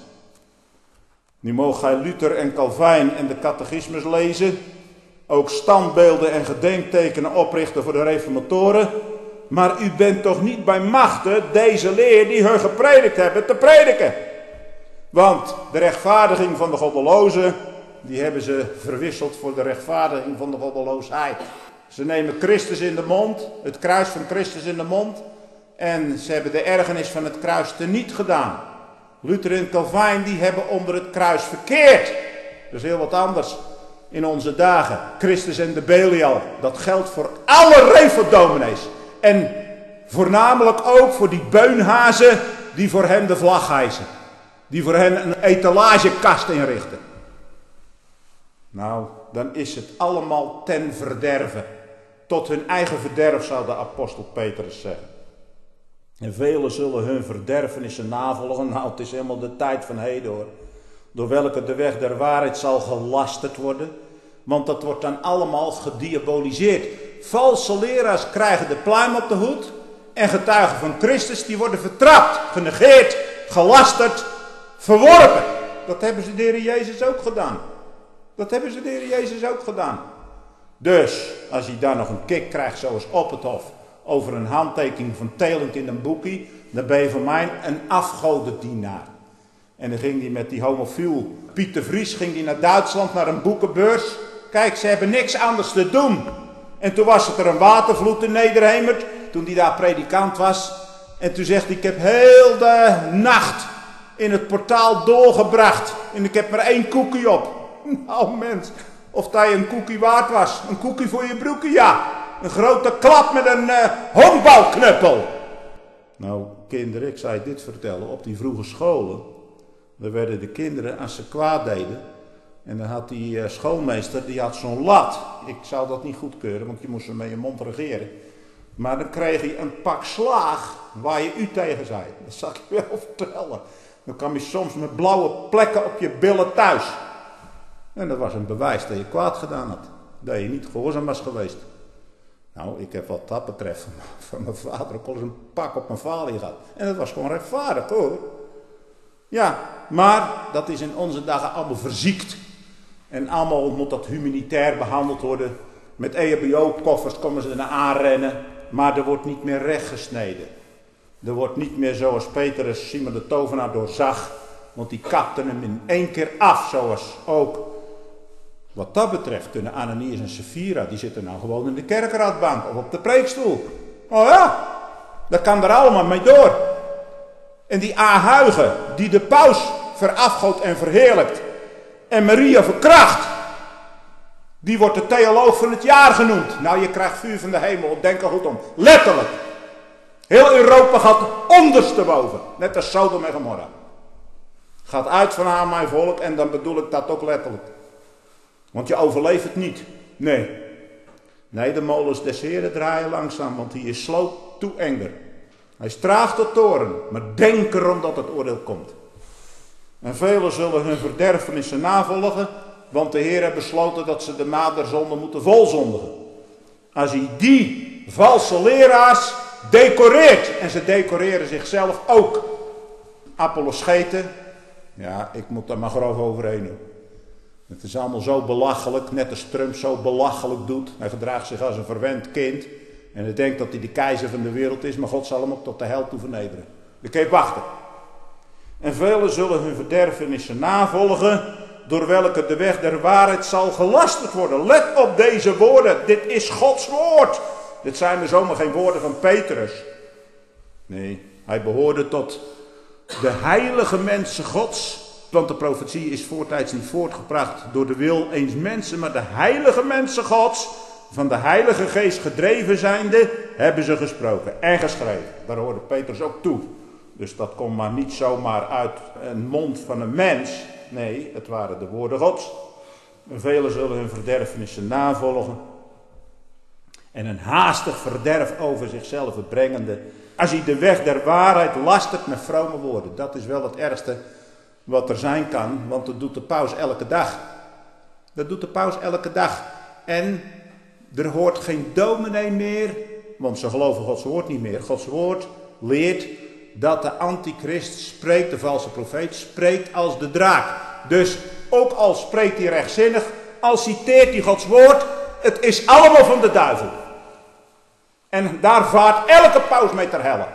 Nu mogen gij Luther en Calvijn en de catechismus lezen. Ook standbeelden en gedenktekenen oprichten voor de reformatoren. Maar u bent toch niet bij machten deze leer die hun gepredikt hebben te prediken. Want de rechtvaardiging van de goddelozen, die hebben ze verwisseld voor de rechtvaardiging van de goddeloosheid. Ze nemen Christus in de mond, het kruis van Christus in de mond. En ze hebben de ergernis van het kruis teniet gedaan. Luther en Calvijn die hebben onder het kruis verkeerd. Dat is heel wat anders in onze dagen. Christus en de Belial, dat geldt voor alle reveldominees. En voornamelijk ook voor die beunhazen die voor hem de vlag hijsen. Die voor hen een etalagekast inrichten. Nou, dan is het allemaal ten verderve. Tot hun eigen verderf zou de apostel Petrus zeggen. En velen zullen hun verderfenissen navolgen. Nou, het is helemaal de tijd van heden hoor. Door welke de weg der waarheid zal gelasterd worden. Want dat wordt dan allemaal gediaboliseerd. Valse leraars krijgen de pluim op de hoed. En getuigen van Christus die worden vertrapt, genegeerd, gelasterd, verworpen. Dat hebben ze de Heer Jezus ook gedaan. Dat hebben ze de Heer Jezus ook gedaan. Dus, als hij daar nog een kick krijgt zoals Opperhof over een handtekening van Telink in een boekie, dan ben je voor mij een afgodendienaar. En dan ging hij met die homofiel Piet de Vries ging hij naar Duitsland, naar een boekenbeurs. Kijk, ze hebben niks anders te doen. En toen was het er een watervloed in Nederhemert, toen hij daar predikant was. En toen zegt hij, ik heb heel de nacht in het portaal doorgebracht. En ik heb maar 1 koekie op. Nou mens, of dat je een koekie waard was. Een koekie voor je broekje, ja. Een grote klap met een honkbalknuppel. Nou kinderen, ik zou je dit vertellen. Op die vroege scholen, daar werden de kinderen, als ze kwaad deden. En dan had die schoolmeester, die had zo'n lat. Ik zou dat niet goedkeuren, want je moest er met je mond regeren. Maar dan kreeg je een pak slaag waar je u tegen zei. Dat zal ik je wel vertellen. Dan kwam je soms met blauwe plekken op je billen thuis. En dat was een bewijs dat je kwaad gedaan had. Dat je niet gehoorzaam was geweest. Nou, ik heb wat dat betreft van mijn vader ook al eens een pak op mijn vader gehad. En dat was gewoon rechtvaardig hoor. Ja, maar dat is in onze dagen allemaal verziekt. En allemaal moet dat humanitair behandeld worden. Met EHBO-koffers komen ze ernaar aanrennen. Maar er wordt niet meer recht gesneden. Er wordt niet meer zoals Petrus Simon de Tovenaar doorzag. Want die kapten hem in 1 keer af. Zoals ook wat dat betreft kunnen Ananias en Sapphira. Die zitten nou gewoon in de kerkraadbank of op de preekstoel. Oh ja, dat kan er allemaal mee door. En die Ahuigen die de paus verafgoodt en verheerlijkt. En Maria verkracht. Die wordt de theoloog van het jaar genoemd. Nou, je krijgt vuur van de hemel. Denk er goed om. Letterlijk. Heel Europa gaat ondersteboven. Net als Sodom en Gomorra. Gaat uit van aan mijn volk. En dan bedoel ik dat ook letterlijk. Want je overleeft het niet. Nee. Nee, de molens des Heren draaien langzaam. Want die is sloot toe enger. Hij is traag tot toren. Maar denk erom dat het oordeel komt. En velen zullen hun verderfenissen navolgen. Want de Heer heeft besloten dat ze de maat der zonde moeten volzondigen. Als hij die valse leraars decoreert. En ze decoreren zichzelf ook. Apologeten. Ja, ik moet daar maar grof overheen doen. Het is allemaal zo belachelijk. Net als Trump zo belachelijk doet. Hij gedraagt zich als een verwend kind. En hij denkt dat hij de keizer van de wereld is. Maar God zal hem ook tot de hel toe vernederen. Dan kun je wachten. En velen zullen hun verderfenissen navolgen. Door welke de weg der waarheid zal gelasterd worden. Let op deze woorden. Dit is Gods woord. Dit zijn dus zomaar geen woorden van Petrus. Nee, hij behoorde tot de heilige mensen Gods. Want de profetie is voortijds niet voortgebracht door de wil eens mensen. Maar de heilige mensen Gods, van de Heilige Geest gedreven zijnde, hebben ze gesproken en geschreven. Daar hoorde Petrus ook toe. Dus dat komt maar niet zomaar uit een mond van een mens. Nee, het waren de woorden Gods. En velen zullen hun verderfenissen navolgen. En een haastig verderf over zichzelf brengende. Als hij de weg der waarheid lastert met vrome woorden. Dat is wel het ergste wat er zijn kan. Want dat doet de paus elke dag. Dat doet de paus elke dag. En er hoort geen dominee meer. Want ze geloven Gods woord niet meer. Gods woord leert dat de antichrist spreekt, de valse profeet, spreekt als de draak. Dus ook al spreekt hij rechtzinnig, al citeert hij Gods woord, het is allemaal van de duivel. En daar vaart elke paus mee ter helle.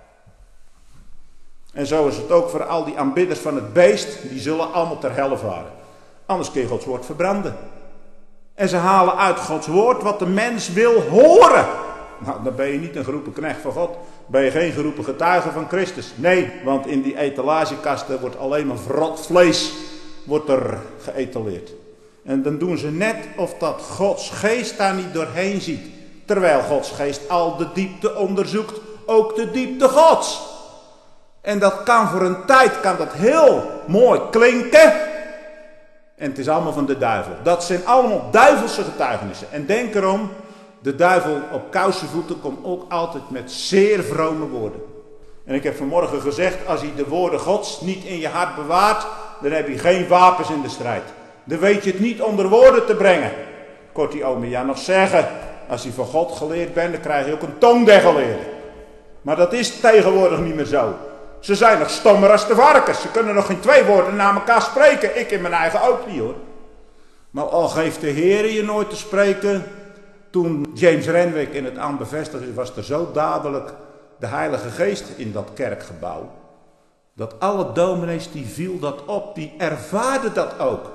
En zo is het ook voor al die aanbidders van het beest, die zullen allemaal ter helle varen. Anders kun je Gods woord verbranden. En ze halen uit Gods woord wat de mens wil horen. Nou, dan ben je niet een geroepen knecht van God. Ben je geen geroepen getuige van Christus. Nee, want in die etalagekasten wordt alleen maar verrot vlees wordt er geëtaleerd. En dan doen ze net of dat Gods geest daar niet doorheen ziet. Terwijl Gods geest al de diepte onderzoekt, ook de diepte Gods. En dat kan voor een tijd kan dat heel mooi klinken. En het is allemaal van de duivel. Dat zijn allemaal duivelse getuigenissen. En denk erom, de duivel op kousenvoeten komt ook altijd met zeer vrome woorden. En ik heb vanmorgen gezegd, als hij de woorden Gods niet in je hart bewaart, dan heb je geen wapens in de strijd. Dan weet je het niet onder woorden te brengen. Kort die ome Jan nog zeggen, als je van God geleerd bent, dan krijg je ook een tong der geleerden. Maar dat is tegenwoordig niet meer zo. Ze zijn nog stommer als de varkens. Ze kunnen nog geen 2 woorden na elkaar spreken. Ik in mijn eigen ook niet hoor. Maar al geeft de Heer je nooit te spreken. Toen James Renwick in het ambt bevestigd is, was er zo dadelijk de Heilige Geest in dat kerkgebouw. Dat alle dominees die viel dat op, die ervaarden dat ook.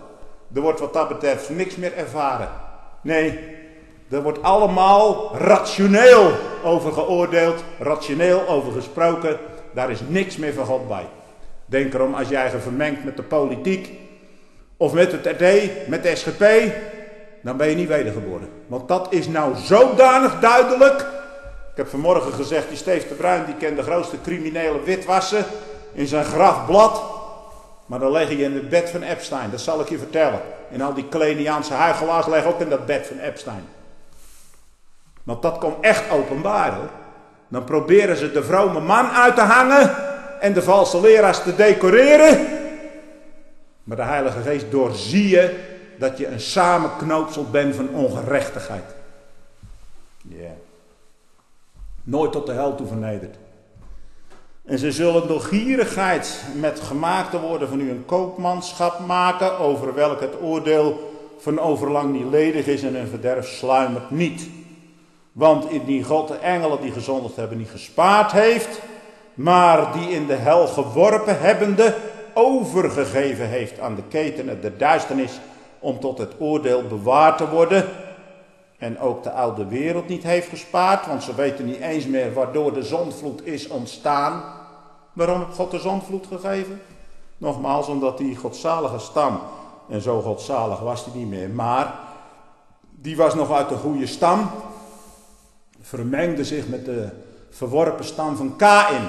Er wordt wat dat betreft niks meer ervaren. Nee, er wordt allemaal rationeel over geoordeeld, rationeel over gesproken. Daar is niks meer van God bij. Denk erom, als jij je vermengt met de politiek, of met het RD, met de SGP, dan ben je niet wedergeboren. Want dat is nou zodanig duidelijk. Ik heb vanmorgen gezegd, die Steef de Bruin, die kent de grootste criminelen witwassen in zijn grafblad. Maar dan leg je in het bed van Epstein, dat zal ik je vertellen. En al die Kleiniaanse huigelaars leggen ook in dat bed van Epstein. Want dat komt echt openbaar hoor. Dan proberen ze de vrome man uit te hangen en de valse leraars te decoreren. Maar de Heilige Geest doorzie je dat je een samenknoopsel bent van ongerechtigheid. Ja. Nooit tot de hel toe vernederd. En ze zullen door gierigheid met gemaakte woorden van u een koopmanschap maken, over welk het oordeel van overlang niet ledig is en hun verderf sluimert niet. Want indien God de engelen die gezondigd hebben niet gespaard heeft, maar die in de hel geworpen hebbende overgegeven heeft aan de ketenen der duisternis om tot het oordeel bewaard te worden, en ook de oude wereld niet heeft gespaard, want ze weten niet eens meer waardoor de zondvloed is ontstaan. Waarom heeft God de zondvloed gegeven? Nogmaals, omdat die godzalige stam, en zo godzalig was die niet meer, maar die was nog uit de goede stam, vermengde zich met de verworpen stam van Kaïn.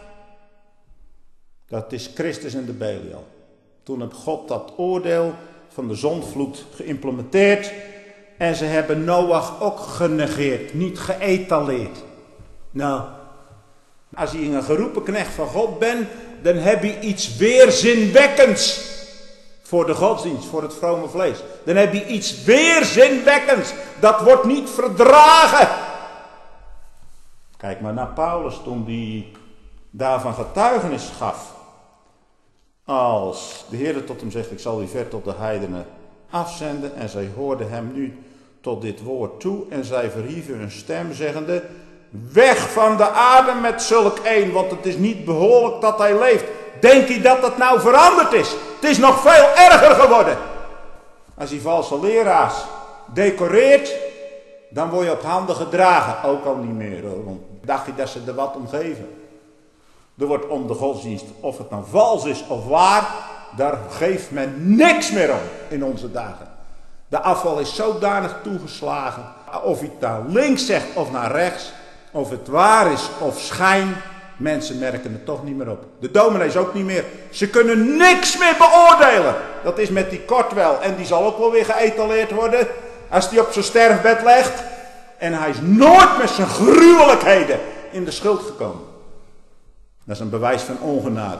Dat is Christus en de Belial. Toen heeft God dat oordeel van de zondvloed geïmplementeerd. En ze hebben Noach ook genegeerd, niet geëtaleerd. Nou, als je een geroepen knecht van God bent, dan heb je iets weerzinwekkends voor de godsdienst, voor het vrome vlees. Dan heb je iets weerzinwekkends. Dat wordt niet verdragen. Kijk maar naar Paulus toen hij daarvan getuigenis gaf. Als de Heer tot hem zegt, ik zal u ver tot de heidenen afzenden. En zij hoorden hem nu tot dit woord toe. En zij verhieven hun stem zeggende, weg van de aarde met zulk een, want het is niet behoorlijk dat hij leeft. Denk je dat het nou veranderd is? Het is nog veel erger geworden. Als die valse leraars decoreert, dan word je op handen gedragen. Ook al niet meer hoor, want dacht je dat ze er wat om geven? Er wordt om de godsdienst, of het nou vals is of waar, daar geeft men niks meer om in onze dagen. De afval is zodanig toegeslagen, of je het nou links zegt of naar rechts, of het waar is of schijn, mensen merken het toch niet meer op. De dominees ook niet meer. Ze kunnen niks meer beoordelen. Dat is met die Kort wel, en die zal ook wel weer geëtaleerd worden, als die op zijn sterfbed legt. En hij is nooit met zijn gruwelijkheden in de schuld gekomen. Dat is een bewijs van ongenade.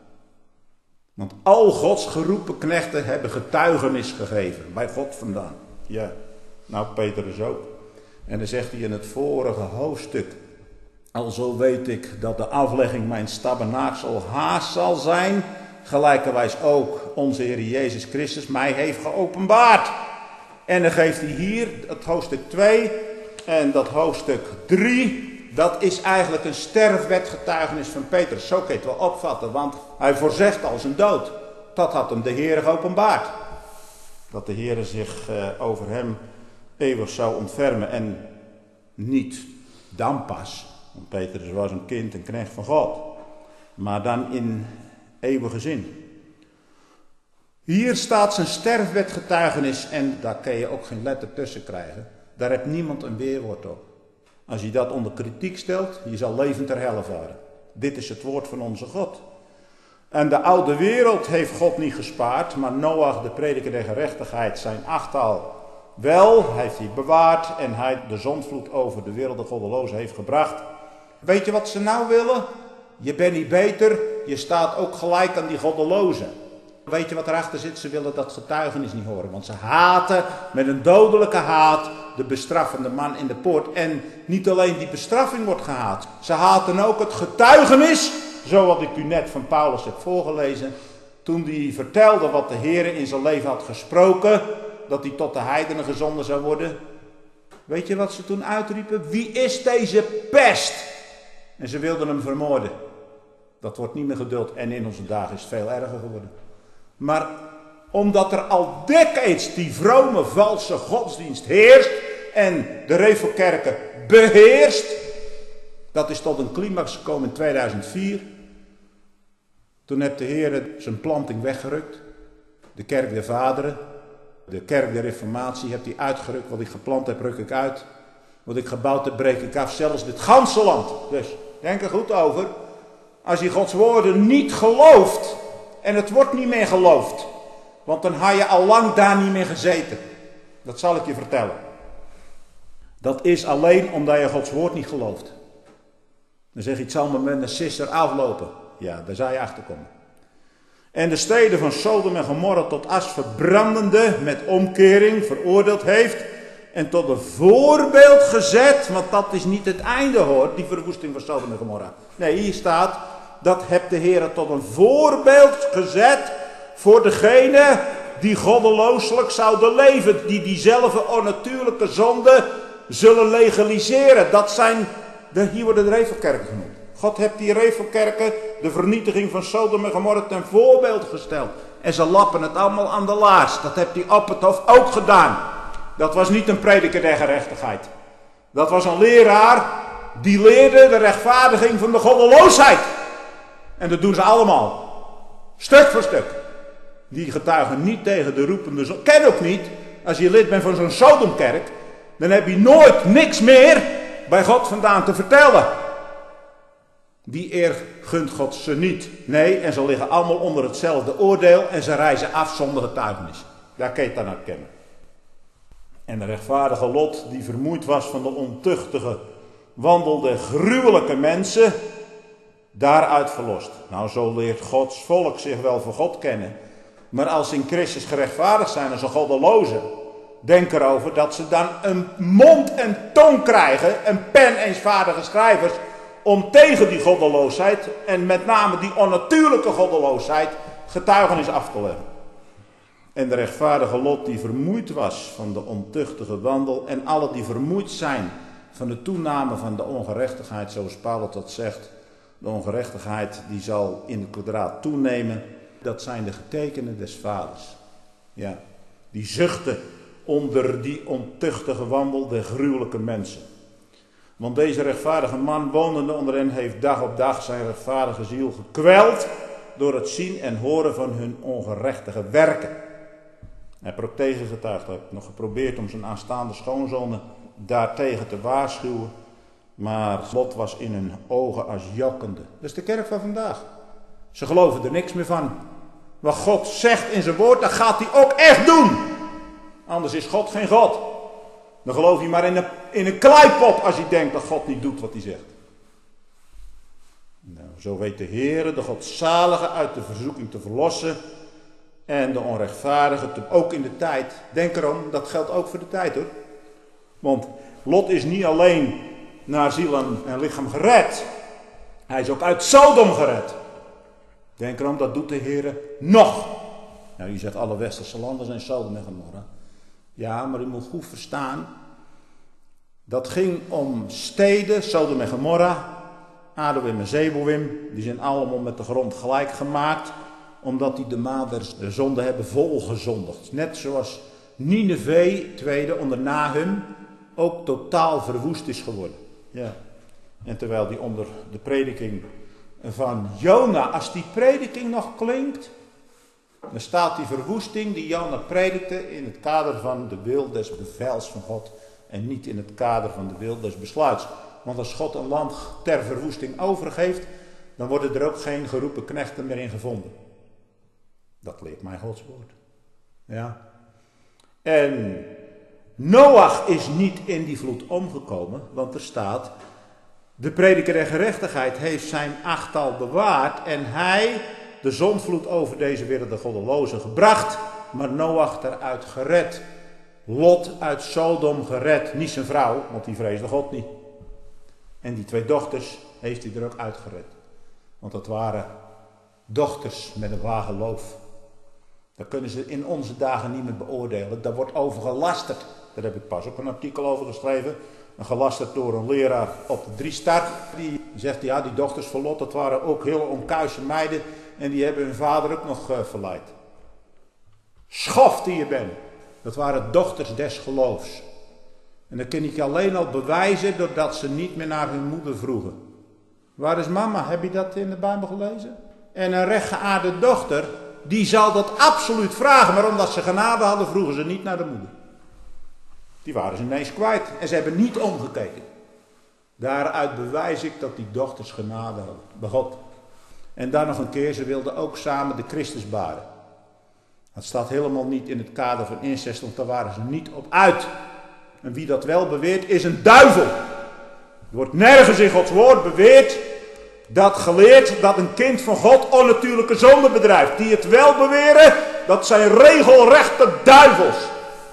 Want al Gods geroepen knechten hebben getuigenis gegeven. Bij God vandaan. Ja, nou Petrus ook. En dan zegt hij in het vorige hoofdstuk. Alzo weet ik dat de aflegging mijn tabernakel haast zal zijn. Gelijkerwijs ook onze Heer Jezus Christus mij heeft geopenbaard. En dan geeft hij hier het hoofdstuk 2 en dat hoofdstuk 3. Dat is eigenlijk een sterfwetgetuigenis van Petrus. Zo kun je het wel opvatten, want hij voorzegt al zijn dood. Dat had hem de Heer geopenbaard. Dat de Heer zich over hem eeuwig zou ontfermen en niet dan pas. Want Petrus was een kind, een knecht van God. Maar dan in eeuwige zin. Hier staat zijn sterfwetgetuigenis en daar kun je ook geen letter tussen krijgen. Daar heeft niemand een weerwoord op. Als je dat onder kritiek stelt, je zal levend ter helle varen. Dit is het woord van onze God. En de oude wereld heeft God niet gespaard, maar Noach, de prediker der gerechtigheid, zijn achttal wel, heeft hij bewaard en hij de zondvloed over de wereld de goddelozen heeft gebracht. Weet je wat ze nou willen? Je bent niet beter, je staat ook gelijk aan die goddelozen. Weet je wat erachter zit? Ze willen dat getuigenis niet horen. Want ze haten met een dodelijke haat de bestraffende man in de poort. En niet alleen die bestraffing wordt gehaat. Ze haten ook het getuigenis. Zo wat ik u net van Paulus heb voorgelezen. Toen hij vertelde wat de Heer in zijn leven had gesproken. Dat hij tot de heidenen gezonden zou worden. Weet je wat ze toen uitriepen? Wie is deze pest? En ze wilden hem vermoorden. Dat wordt niet meer geduld. En in onze dagen is het veel erger geworden. Maar Omdat er al decades die vrome valse godsdienst heerst en de Revelkerken beheerst. Dat is tot een climax gekomen in 2004. Toen heeft de Heer zijn planting weggerukt. De kerk der vaderen, de kerk der reformatie, heeft hij uitgerukt. Wat ik geplant heb, ruk ik uit. Wat ik gebouwd heb, breek ik af. Zelfs dit ganse land. Dus denk er goed over. Als je Gods woorden niet gelooft, en het wordt niet meer geloofd, want dan had je al lang daar niet meer gezeten. Dat zal ik je vertellen. Dat is alleen omdat je Gods woord niet gelooft. Dan zeg je, het zal me met een sisser aflopen. Ja, daar zou je achter komen. En de steden van Sodom en Gomorra tot as verbrandende met omkering veroordeeld heeft. En tot een voorbeeld gezet, want dat is niet het einde hoor, die verwoesting van Sodom en Gomorra. Nee, hier staat, dat hebt de Heer tot een voorbeeld gezet voor degene die goddelooselijk zouden leven. Die diezelfde onnatuurlijke zonde zullen legaliseren. Dat zijn, hier worden de Revelkerken genoemd. God heeft die Revelkerken, de vernietiging van Sodom en Gomorra, ten voorbeeld gesteld. En ze lappen het allemaal aan de laars. Dat heeft hij op het hof ook gedaan. Dat was niet een prediker der gerechtigheid. Dat was een leraar die leerde de rechtvaardiging van de goddeloosheid. En dat doen ze allemaal. Stuk voor stuk. Die getuigen niet tegen de roepende zon. Ken ook niet. Als je lid bent van zo'n Sodomkerk, dan heb je nooit niks meer bij God vandaan te vertellen. Die eer gunt God ze niet. Nee, en ze liggen allemaal onder hetzelfde oordeel en ze reizen af zonder getuigenis. Daar kun je het dan uit kennen. En de rechtvaardige Lot, die vermoeid was van de ontuchtige, wandelde gruwelijke mensen, daaruit verlost. Nou, zo leert Gods volk zich wel voor God kennen. Maar als ze in Christus gerechtvaardigd zijn als een goddeloze, denk erover dat ze dan een mond en tong krijgen, een pen eenvoudige schrijvers, om tegen die goddeloosheid, en met name die onnatuurlijke goddeloosheid, getuigenis af te leggen. En de rechtvaardige Lot die vermoeid was van de ontuchtige wandel, en alle die vermoeid zijn van de toename van de ongerechtigheid, zoals Paulus dat zegt, de ongerechtigheid die zal in het kwadraat toenemen, dat zijn de getekenen des vaders. Ja, die zuchten onder die ontuchtige wandel der gruwelijke mensen. Want deze rechtvaardige man, wonende onder hen, heeft dag op dag zijn rechtvaardige ziel gekweld door het zien en horen van hun ongerechtige werken. Hij heeft er ook tegen getuigd. Hij heeft nog geprobeerd om zijn aanstaande schoonzonen daartegen te waarschuwen. Maar Lot was in hun ogen als jokkende. Dat is de kerk van vandaag. Ze geloven er niks meer van. Wat God zegt in zijn woord, dat gaat hij ook echt doen. Anders is God geen God. Dan geloof je maar in een kleipot als je denkt dat God niet doet wat hij zegt. Nou, zo weet de Heer de godzalige uit de verzoeking te verlossen. En de onrechtvaardige ook in de tijd. Denk erom, dat geldt ook voor de tijd hoor. Want Lot is niet alleen naar ziel en lichaam gered. Hij is ook uit Sodom gered. Denk erom, dat doet de Heer nog. Nou, je zegt alle westerse landen zijn Sodom en Gomorra. Ja, maar u moet goed verstaan. Dat ging om steden, Sodom en Gomorra, Adonim en Zeboim. Die zijn allemaal met de grond gelijk gemaakt. Omdat die de maat der zonde hebben volgezondigd. Net zoals Nineve, tweede onder Nahum, ook totaal verwoest is geworden. Ja. En terwijl die onder de prediking van Jona, als die prediking nog klinkt, dan staat die verwoesting die Jona predikte in het kader van de wil des bevels van God en niet in het kader van de wil des besluits. Want als God een land ter verwoesting overgeeft, dan worden er ook geen geroepen knechten meer in gevonden. Dat leert mij Gods woord. Ja. En Noach is niet in die vloed omgekomen, want er staat, de prediker der gerechtigheid heeft zijn achttal bewaard en hij, de zondvloed over deze wereld de goddelozen gebracht, maar Noach eruit gered. Lot uit Sodom gered, niet zijn vrouw, want die vreesde God niet. En die 2 dochters heeft hij er ook uitgered. Want dat waren dochters met een waar geloof. Daar kunnen ze in onze dagen niet meer beoordelen. Daar wordt over gelasterd. Daar heb ik pas ook een artikel over geschreven. Een gelasterd door een leraar op de 3-star. Die zegt, ja, die dochters van Lot, dat waren ook heel onkuise meiden. En die hebben hun vader ook nog verleid. Schof die je bent. Dat waren dochters des geloofs. En dat kan ik je alleen al bewijzen doordat ze niet meer naar hun moeder vroegen. Waar is mama? Heb je dat in de Bijbel gelezen? En een rechtgeaarde dochter, die zal dat absoluut vragen. Maar omdat ze genade hadden, vroegen ze niet naar de moeder. Die waren ze ineens kwijt. En ze hebben niet omgekeken. Daaruit bewijs ik dat die dochters genade hadden bij God. En dan nog een keer, ze wilden ook samen de Christus baren. Dat staat helemaal niet in het kader van incest, want daar waren ze niet op uit. En wie dat wel beweert, is een duivel. Er wordt nergens in Gods woord beweerd dat geleerd dat een kind van God onnatuurlijke zonde bedrijft. Die het wel beweren, dat zijn regelrechte duivels.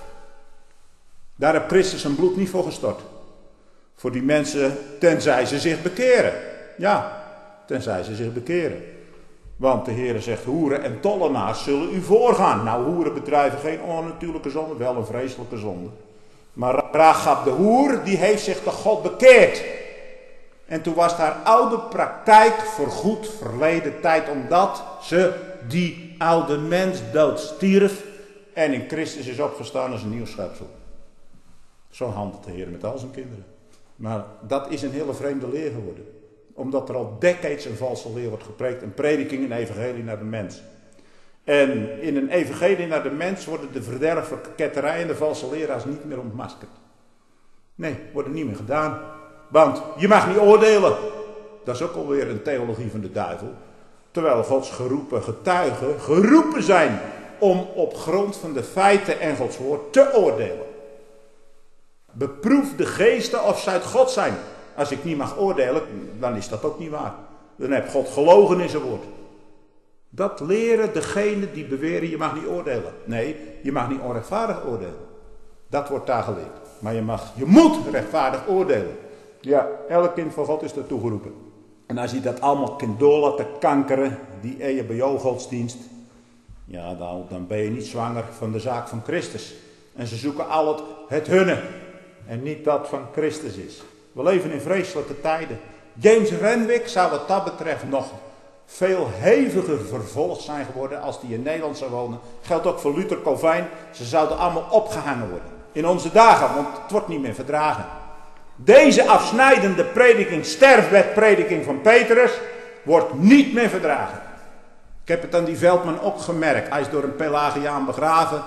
Daar heeft Christus zijn bloed niet voor gestort. Voor die mensen, tenzij ze zich bekeren. Ja, tenzij ze zich bekeren. Want de Heer zegt, hoeren en tollenaars zullen u voorgaan. Nou, hoeren bedrijven geen onnatuurlijke zonde, wel een vreselijke zonde. Maar Rahab de hoer, die heeft zich tot God bekeerd. En toen was haar oude praktijk voorgoed verleden tijd, omdat ze die oude mens doodstierf en in Christus is opgestaan als een nieuw schepsel. Zo handelt de Heer met al zijn kinderen. Maar dat is een hele vreemde leer geworden. Omdat er al decades een valse leer wordt gepreekt. Een prediking, een evangelie naar de mens. En in een evangelie naar de mens worden de verderfverketterij en de valse leraars niet meer ontmaskerd. Nee, worden niet meer gedaan. Want je mag niet oordelen. Dat is ook alweer een theologie van de duivel. Terwijl Gods geroepen getuigen geroepen zijn om op grond van de feiten en Gods woord te oordelen. Beproef de geesten of ze uit God zijn. Als ik niet mag oordelen, dan is dat ook niet waar. Dan heeft God gelogen in zijn woord. Dat leren degenen die beweren je mag niet oordelen. Nee, je mag niet onrechtvaardig oordelen. Dat wordt daar geleerd. Maar je moet rechtvaardig oordelen. Ja, elk kind van God is daartoe geroepen. En als je dat allemaal kunt door laten kankeren, die EHBO-godsdienst, ja, dan ben je niet zwanger van de zaak van Christus. En ze zoeken al het hunne en niet dat van Christus is. We leven in vreselijke tijden. James Renwick zou wat dat betreft nog veel heviger vervolgd zijn geworden als die in Nederland zou wonen. Geldt ook voor Luther, Calvijn. Ze zouden allemaal opgehangen worden. In onze dagen, want het wordt niet meer verdragen. Deze afsnijdende prediking, sterfbedprediking van Petrus, wordt niet meer verdragen. Ik heb het aan die Veldman ook gemerkt. Hij is door een Pelagiaan begraven.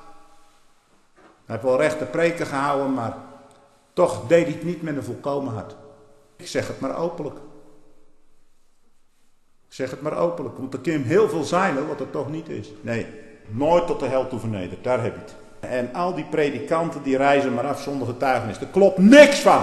Hij heeft wel rechte preken gehouden, maar toch deed hij het niet met een volkomen hart. Ik zeg het maar openlijk. Ik zeg het maar openlijk, want er kan heel veel zijn wat het toch niet is. Nee, nooit tot de hel toe vernederd, daar heb je het. En al die predikanten die reizen maar af zonder getuigenis. Er klopt niks van.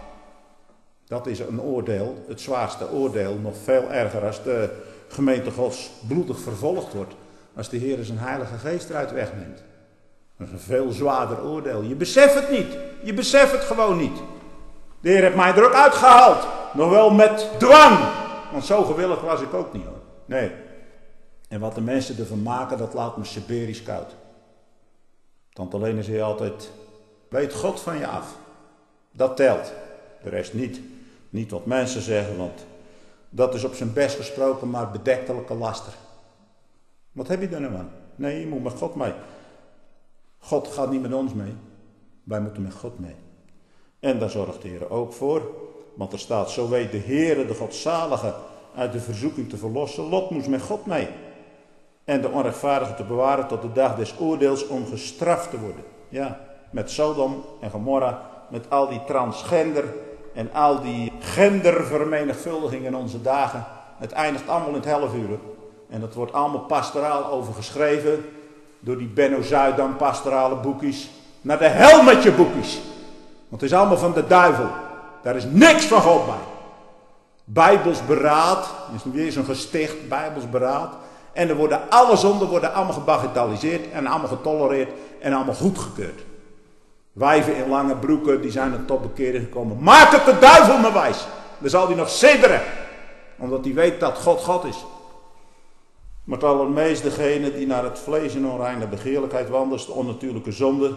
Dat is een oordeel, het zwaarste oordeel, nog veel erger als de gemeente Gods bloedig vervolgd wordt. Als de Heer zijn heilige geest eruit wegneemt. Dat is een veel zwaarder oordeel. Je beseft het niet. Je beseft het gewoon niet. De Heer heeft mij er ook uitgehaald. Nog wel met dwang. Want zo gewillig was ik ook niet hoor. Nee. En wat de mensen ervan maken, dat laat me Siberisch koud. Tante Lene zei altijd, weet God van je af. Dat telt. De rest niet. Niet wat mensen zeggen, want dat is op zijn best gesproken maar bedektelijke laster. Wat heb je er nou aan? Nee, je moet met God mee. God gaat niet met ons mee. Wij moeten met God mee. En daar zorgt de Heer ook voor. Want er staat, zo weet de Heer, de Godzalige, uit de verzoeking te verlossen. Lot moest met God mee. En de onrechtvaardige te bewaren tot de dag des oordeels om gestraft te worden. Ja, met Sodom en Gomorra, met al die transgender en al die gendervermenigvuldiging in onze dagen. Het eindigt allemaal in het helfuur. En dat wordt allemaal pastoraal over geschreven. Door die Benno Zuidam pastorale boekjes. Naar de hel met je boekjes. Want het is allemaal van de duivel. Daar is niks van God bij. Bijbels beraad. Er is weer zo'n gesticht Bijbels beraad. En er worden alle zonden worden allemaal gebagatelliseerd. En allemaal getolereerd. En allemaal goedgekeurd. Wijven in lange broeken. Die zijn er tot bekering gekomen. Maak het de duivel maar wijs. Dan zal hij nog sidderen. Omdat hij weet dat God God is. Maar het allermeest degene die naar het vlees en onreine begeerlijkheid wandelt, de onnatuurlijke zonde.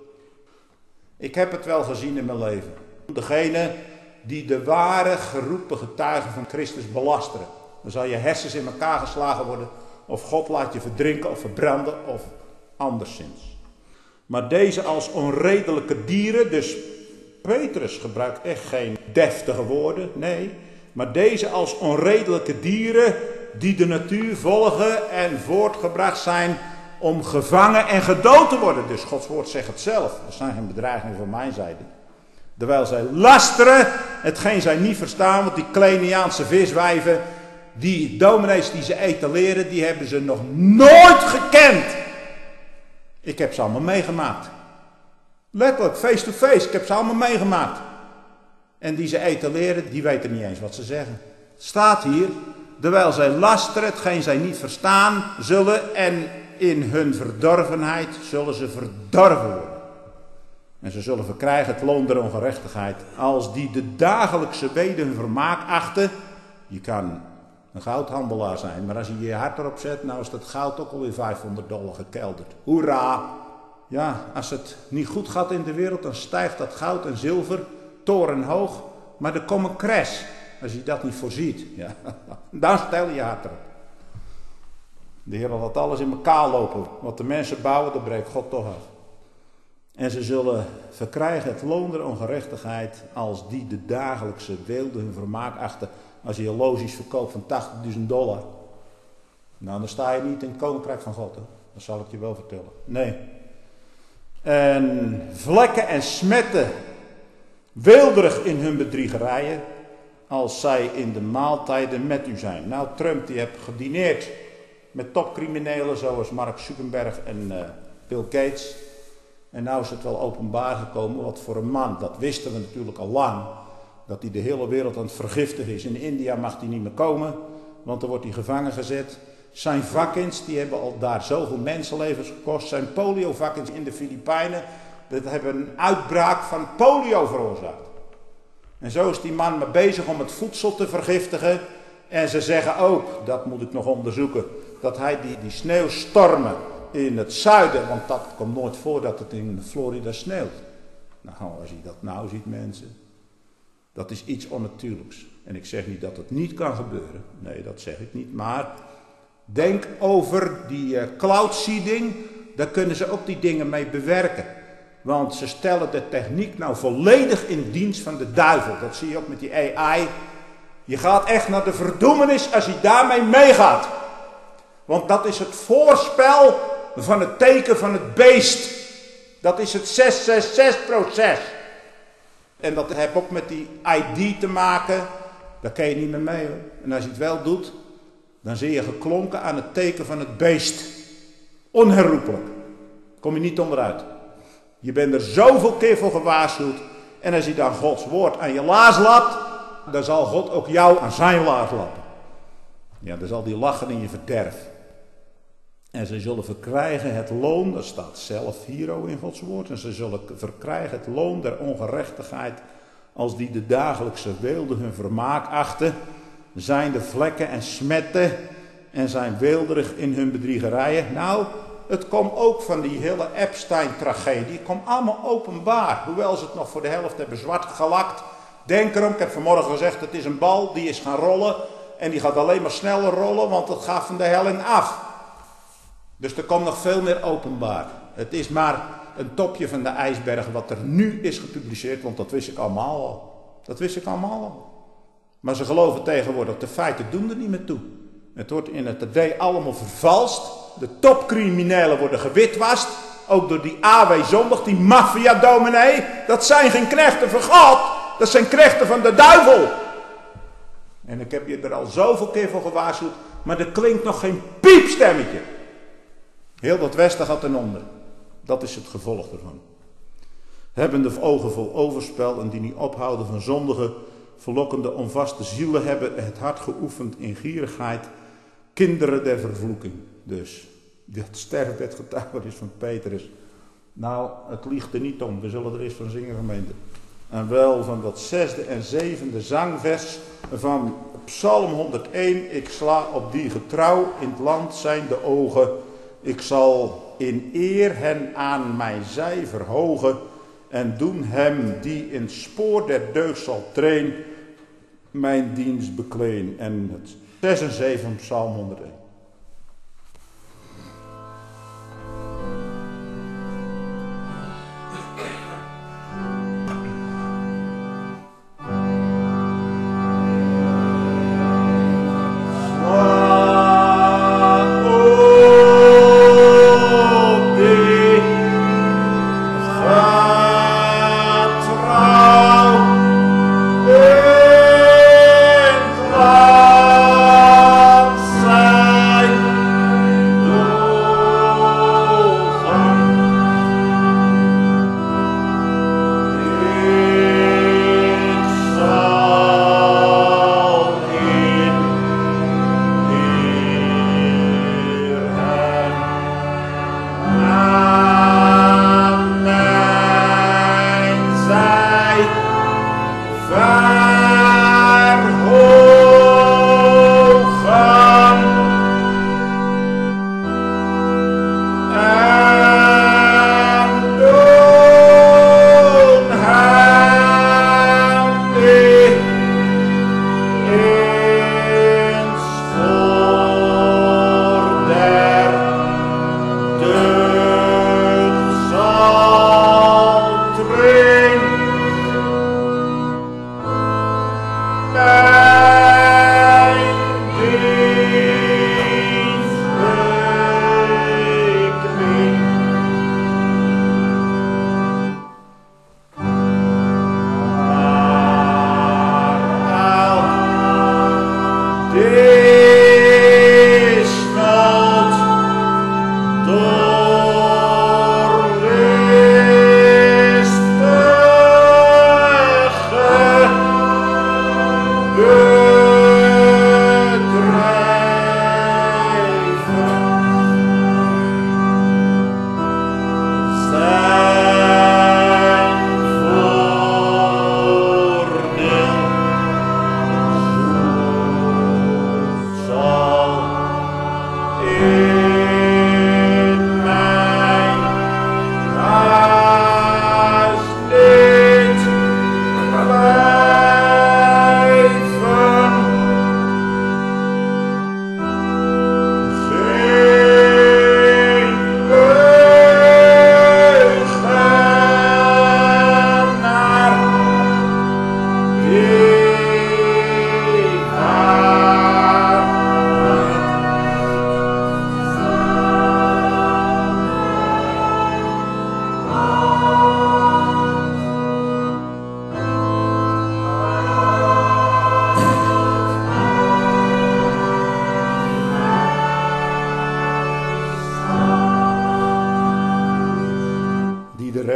Ik heb het wel gezien in mijn leven. Degene die de ware geroepen getuigen van Christus belasteren. Dan zal je hersens in elkaar geslagen worden. Of God laat je verdrinken of verbranden. Of anderszins. Maar deze als onredelijke dieren, dus Petrus gebruikt echt geen deftige woorden, nee. Maar deze als onredelijke dieren die de natuur volgen en voortgebracht zijn om gevangen en gedood te worden. Dus Gods woord zegt het zelf. Er zijn geen bedreigingen van mijn zijde. Terwijl zij lasteren, hetgeen zij niet verstaan, want die Kleiniaanse viswijven, die dominees die ze etaleren, die hebben ze nog nooit gekend. Ik heb ze allemaal meegemaakt. Letterlijk, face to face, ik heb ze allemaal meegemaakt. En die ze etaleren, die weten niet eens wat ze zeggen. Het staat hier, terwijl zij lasteren, hetgeen zij niet verstaan zullen, en in hun verdorvenheid zullen ze verdorven worden. En ze zullen verkrijgen het loon der ongerechtigheid, als die de dagelijkse bede hun vermaak achten. Je kan een goudhandelaar zijn, maar als je je hart erop zet, nou is dat goud ook alweer $500 gekelderd. Hoera! Ja, als het niet goed gaat in de wereld, dan stijgt dat goud en zilver torenhoog, maar er komt een crash. Als je dat niet voorziet, ja, dan stel je hart erop. De Heer laat alles in elkaar lopen. Wat de mensen bouwen, dat breekt God toch af. En ze zullen verkrijgen het loon der ongerechtigheid, als die de dagelijkse weelde hun vermaak achten. Als je horloges verkoopt van $80.000, nou dan sta je niet in het koninkrijk van God. Hè? Dat zal ik je wel vertellen. Nee. En vlekken en smetten, weelderig in hun bedriegerijen, als zij in de maaltijden met u zijn. Nou, Trump die heeft gedineerd met topcriminelen zoals Mark Zuckerberg en Bill Gates. En nou is het wel openbaar gekomen wat voor een man, dat wisten we natuurlijk al lang, dat hij de hele wereld aan het vergiftigen is. In India mag hij niet meer komen, want dan wordt hij gevangen gezet. Zijn vakkins, die hebben al daar zoveel mensenlevens gekost. Zijn poliovakkins in de Filipijnen, dat hebben een uitbraak van polio veroorzaakt. En zo is die man maar bezig om het voedsel te vergiftigen. En ze zeggen ook, dat moet ik nog onderzoeken, dat hij die sneeuwstormen in het zuiden, want dat komt nooit voor dat het in Florida sneeuwt. Nou, als je dat nou ziet, mensen, dat is iets onnatuurlijks. En ik zeg niet dat het niet kan gebeuren, nee, dat zeg ik niet, maar denk over die cloud seeding, daar kunnen ze ook die dingen mee bewerken. Want ze stellen de techniek nou volledig in dienst van de duivel. Dat zie je ook met die AI. Je gaat echt naar de verdoemenis als je daarmee meegaat. Want dat is het voorspel van het teken van het beest. Dat is het 666-proces. En dat heeft ook met die ID te maken. Daar kan je niet meer mee hoor. En als je het wel doet, dan zie je geklonken aan het teken van het beest. Onherroepelijk. Kom je niet onderuit. Je bent er zoveel keer voor gewaarschuwd. En als je dan Gods woord aan je laars lapt, dan zal God ook jou aan zijn laars lappen. Ja, dan zal die lachen in je verderf. En ze zullen verkrijgen het loon, dat staat zelf hier ook in Gods woord. En ze zullen verkrijgen het loon der ongerechtigheid, als die de dagelijkse weelde hun vermaak achten. Zijn de vlekken en smetten en zijn weelderig in hun bedriegerijen. Nou, het komt ook van die hele Epstein-tragedie. Het komt allemaal openbaar. Hoewel ze het nog voor de helft hebben zwart gelakt. Denk erom, ik heb vanmorgen gezegd, het is een bal die is gaan rollen. En die gaat alleen maar sneller rollen, want het gaat van de helling af. Dus er komt nog veel meer openbaar. Het is maar een topje van de ijsberg wat er nu is gepubliceerd, want dat wist ik allemaal al. Dat wist ik allemaal al. Maar ze geloven tegenwoordig, de feiten doen er niet meer toe. Het wordt in het AD allemaal vervalst. De topcriminelen worden gewitwast. Ook door die A.W. Zondag, die maffia-dominee. Dat zijn geen knechten van God. Dat zijn knechten van de duivel. En ik heb je er al zoveel keer voor gewaarschuwd. Maar er klinkt nog geen piepstemmetje. Heel dat Westen gaat ten onder. Dat is het gevolg ervan. Hebben de ogen vol overspel en die niet ophouden van zondige, verlokkende, onvaste zielen hebben het hart geoefend in gierigheid. Kinderen der vervloeking. Dus dat sterfbedgetuigenis van Petrus. Nou, het liegt er niet om. We zullen er eens van zingen, gemeente. En wel van dat 6e en 7e zangvers van Psalm 101. Ik sla op die getrouw in het land zijn de ogen. Ik zal in eer hen aan mij zij verhogen. En doen hem die in het spoor der deugd zal treen. Mijn dienst bekleen. En het 6 en 7 Psalm 101.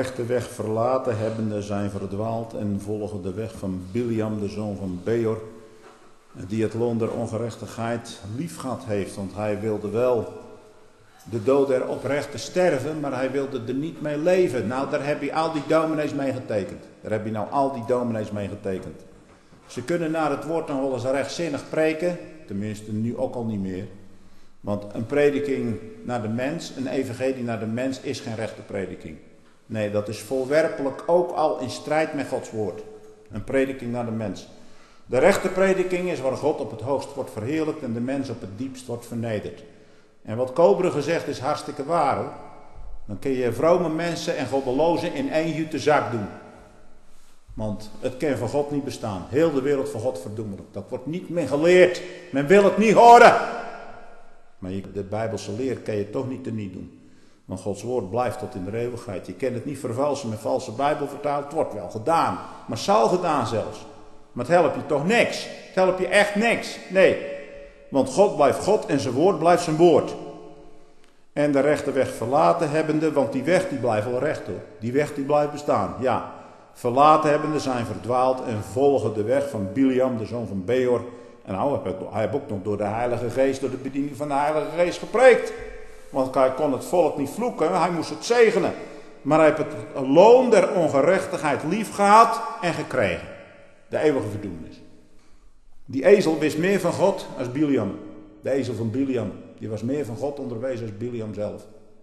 rechte weg verlaten hebbende zijn verdwaald en volgen de weg van Biliam, de zoon van Beor, die het loon der ongerechtigheid liefgehad heeft. Want hij wilde wel de dood der oprechte sterven, maar hij wilde er niet mee leven. Nou, daar heb je al die dominees mee getekend. Ze kunnen naar het woord nog wel eens rechtzinnig preken, tenminste nu ook al niet meer. Want een prediking naar de mens, een evangelie naar de mens, is geen rechte prediking. Nee, dat is voorwerpelijk ook al in strijd met Gods woord. Een prediking naar de mens. De rechte prediking is waar God op het hoogst wordt verheerlijkt en de mens op het diepst wordt vernederd. En wat Kobergen zegt is hartstikke waar, hoor. Dan kun je vrome mensen en goddelozen in één jute zak doen. Want het kan van God niet bestaan. Heel de wereld van God verdoemelijk. Dat wordt niet meer geleerd. Men wil het niet horen. Maar de Bijbelse leer kan je toch niet teniet doen. Want Gods woord blijft tot in de eeuwigheid. Je kan het niet vervalsen met valse Bijbelvertaling. Het wordt wel gedaan. Maar zal gedaan zelfs. Maar het helpt je toch niks. Het helpt je echt niks. Nee. Want God blijft God en zijn woord blijft zijn woord. En de rechte weg verlaten hebbende. Want die weg die blijft wel recht, hoor. Die weg die blijft bestaan. Ja. Verlaten hebbende zijn verdwaald en volgen de weg van Biliam, de zoon van Beor. En nou, hij heeft ook nog door de Heilige Geest, door de bediening van de Heilige Geest gepreekt. Want hij kon het volk niet vloeken, hij moest het zegenen. Maar hij heeft het loon der ongerechtigheid lief gehad en gekregen. De eeuwige verdoemenis. Die ezel wist meer van God als Biliam. De ezel van Biliam, die was meer van God onderwezen als Biliam zelf.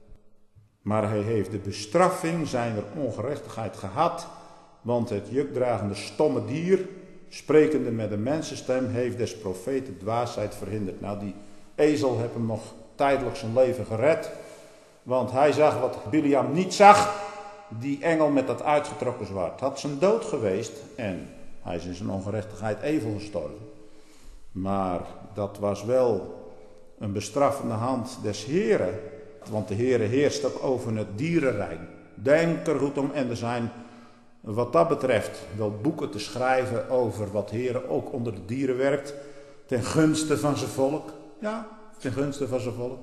Maar hij heeft de bestraffing zijner ongerechtigheid gehad. Want het jukdragende stomme dier, sprekende met een mensenstem, heeft des profeten dwaasheid verhinderd. Nou, die ezel heeft hem nog tijdelijk zijn leven gered. Want hij zag wat Biliam niet zag. Die engel met dat uitgetrokken zwaard. Had zijn dood geweest en hij is in zijn ongerechtigheid even gestorven. Maar dat was wel een bestraffende hand des Heren. Want de Heere heerst ook over het dierenrijk. Denk er goed om en er zijn wat dat betreft wel boeken te schrijven over wat Heere ook onder de dieren werkt. Ten gunste van zijn volk. Ja, ten gunste van zijn volk.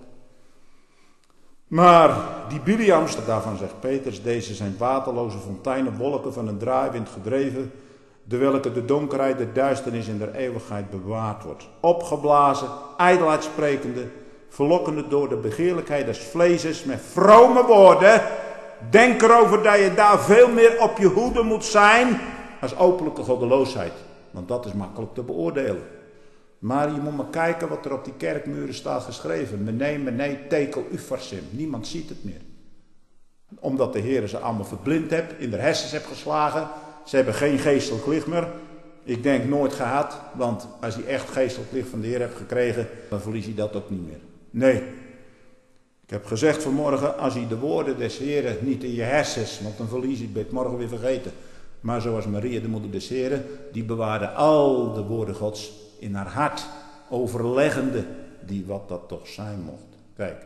Maar die Biliams, daarvan zegt Petrus, deze zijn waterloze fonteinen, wolken van een draaiwind gedreven, de welke de donkerheid, de duisternis in der eeuwigheid bewaard wordt. Opgeblazen, ijdelheid sprekende, verlokkende door de begeerlijkheid des vleeses met vrome woorden. Denk erover dat je daar veel meer op je hoede moet zijn als openlijke goddeloosheid. Want dat is makkelijk te beoordelen. Maar je moet maar kijken wat er op die kerkmuren staat geschreven. Mene, tekel, ufarsim. Niemand ziet het meer. Omdat de Heer ze allemaal verblind heeft, in de hersens heeft geslagen. Ze hebben geen geestelijk licht meer. Ik denk nooit gehad, want als je echt geestelijk licht van de Heer hebt gekregen, dan verlies je dat ook niet meer. Nee. Ik heb gezegd vanmorgen, als je de woorden des Heren niet in je hersens, want dan verlies je het, ben je het morgen weer vergeten. Maar zoals Maria, de moeder des Heren, die bewaarde al de woorden Gods in haar hart, overleggende die wat dat toch zijn mocht. Kijk,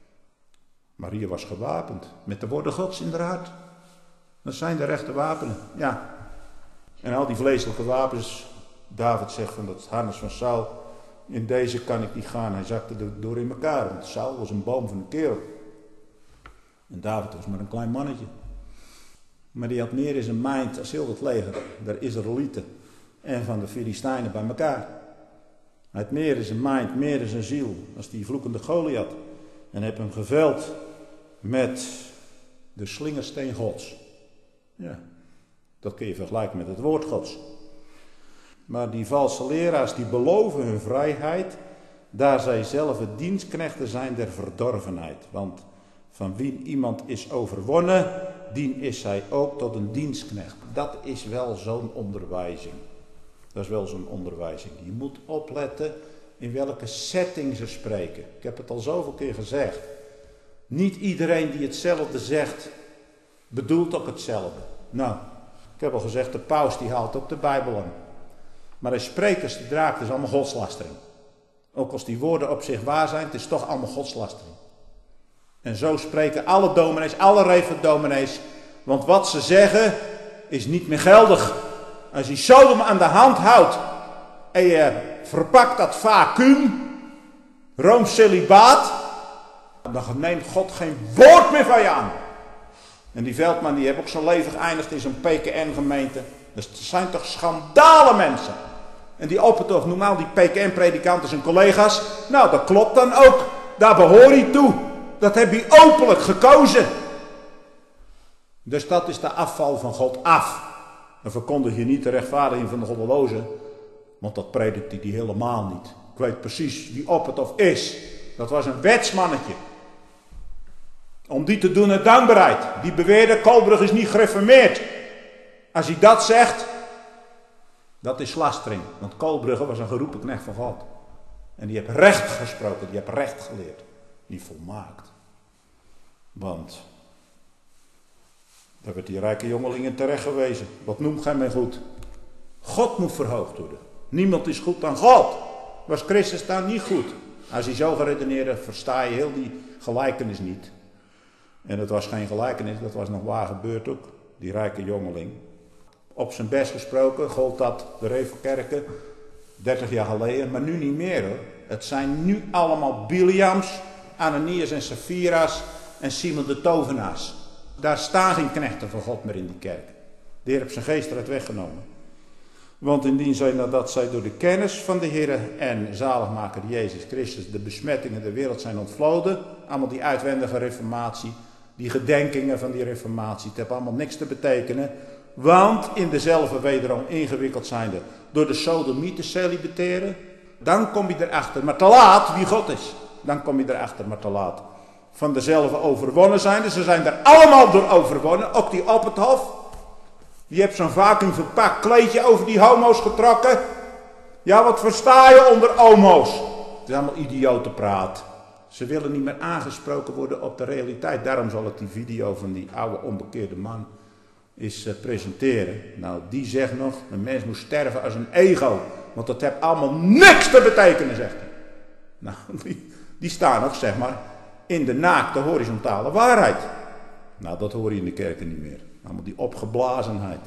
Maria was gewapend met de woorden Gods in haar hart. Dat zijn de rechte wapenen, ja. En al die vleeselijke wapens, David zegt van dat harnas van Saul, in deze kan ik niet gaan. Hij zakte er door in elkaar, want Saul was een boom van een kerel. En David was maar een klein mannetje. Maar die had meer in zijn mind als heel het leger, der Israëlieten en van de Filistijnen bij elkaar. Hij had meer in zijn mind, meer in zijn ziel, als die vloekende Goliath. En heb hem geveld met de slingersteen Gods. Ja, dat kun je vergelijken met het woord Gods. Maar die valse leraars die beloven hun vrijheid, daar zij zelf dienstknechten zijn der verdorvenheid. Want van wie iemand is overwonnen, dien is zij ook tot een dienstknecht. Dat is wel zo'n onderwijzing. Dat is wel zo'n onderwijzing. Je moet opletten in welke setting ze spreken. Ik heb het al zoveel keer gezegd. Niet iedereen die hetzelfde zegt, bedoelt ook hetzelfde. Nou, ik heb al gezegd, de paus die haalt ook de Bijbel aan. Maar de sprekers die draagt, is allemaal godslastering. Ook als die woorden op zich waar zijn, het is toch allemaal godslastering. En zo spreken alle dominees, alle reverdominees. Want wat ze zeggen is niet meer geldig. Als je Sodom aan de hand houdt en je verpakt dat vacuüm, Rooms celibaat, dan neemt God geen woord meer van je aan. En die Veldman die heeft ook zijn leven geëindigd in zo'n PKN-gemeente. Dus het zijn toch schandalen mensen. En die Opperhof, noem al die PKN-predikanten zijn collega's. Nou, dat klopt dan ook. Daar behoor je toe. Dat heb je openlijk gekozen. Dus dat is de afval van God af. Dan verkondig je niet de rechtvaardiging van de goddelozen. Want dat predikt hij helemaal niet. Ik weet precies wie Opperhof is. Dat was een wetsmannetje. Om die te doen het dankbaarheid. Die beweerde, Kolbrug is niet gereformeerd. Als hij dat zegt, dat is lastering. Want Kolbrugge was een geroepen knecht van God. En die heeft recht gesproken, die heeft recht geleerd. Niet volmaakt. Want, daar werd die rijke jongelingen terecht gewezen. Wat noemt gij mij goed? God moet verhoogd worden. Niemand is goed dan God. Was Christus dan niet goed? Als hij zo gaat redeneren, versta je heel die gelijkenis niet. En het was geen gelijkenis, dat was nog waar gebeurd ook. Die rijke jongeling. Op zijn best gesproken gold dat de Revelkerken 30 jaar geleden, maar nu niet meer hoor. Het zijn nu allemaal Biliams, Ananias en Sapphira's en Simon de tovenaars. Daar staan geen knechten van God meer in die kerk. De Heer heeft zijn geest eruit weggenomen. Want indien zij nadat zij door de kennis van de Heer en zaligmaker Jezus Christus de besmettingen der wereld zijn ontvloden, allemaal die uitwendige reformatie, die gedenkingen van die reformatie, het heeft allemaal niks te betekenen. Want in dezelfde wederom ingewikkeld zijnde door de sodomieten celibataire, dan kom je erachter, maar te laat, wie God is. Dan kom je erachter, maar te laat. Van dezelfde overwonnen zijnde, ze zijn er allemaal door overwonnen, ook die Opperhof. Die heeft zo'n vacuüm verpakt kleedje over die homo's getrokken. Ja, wat versta je onder homo's? Het is allemaal idiotenpraat. Ze willen niet meer aangesproken worden op de realiteit. Daarom zal ik die video van die oude onbekeerde man eens presenteren. Nou, die zegt nog, een mens moet sterven als een ego. Want dat heeft allemaal niks te betekenen, zegt hij. Nou, die staan nog, zeg maar, in de naakte horizontale waarheid. Nou, dat hoor je in de kerken niet meer. Allemaal die opgeblazenheid.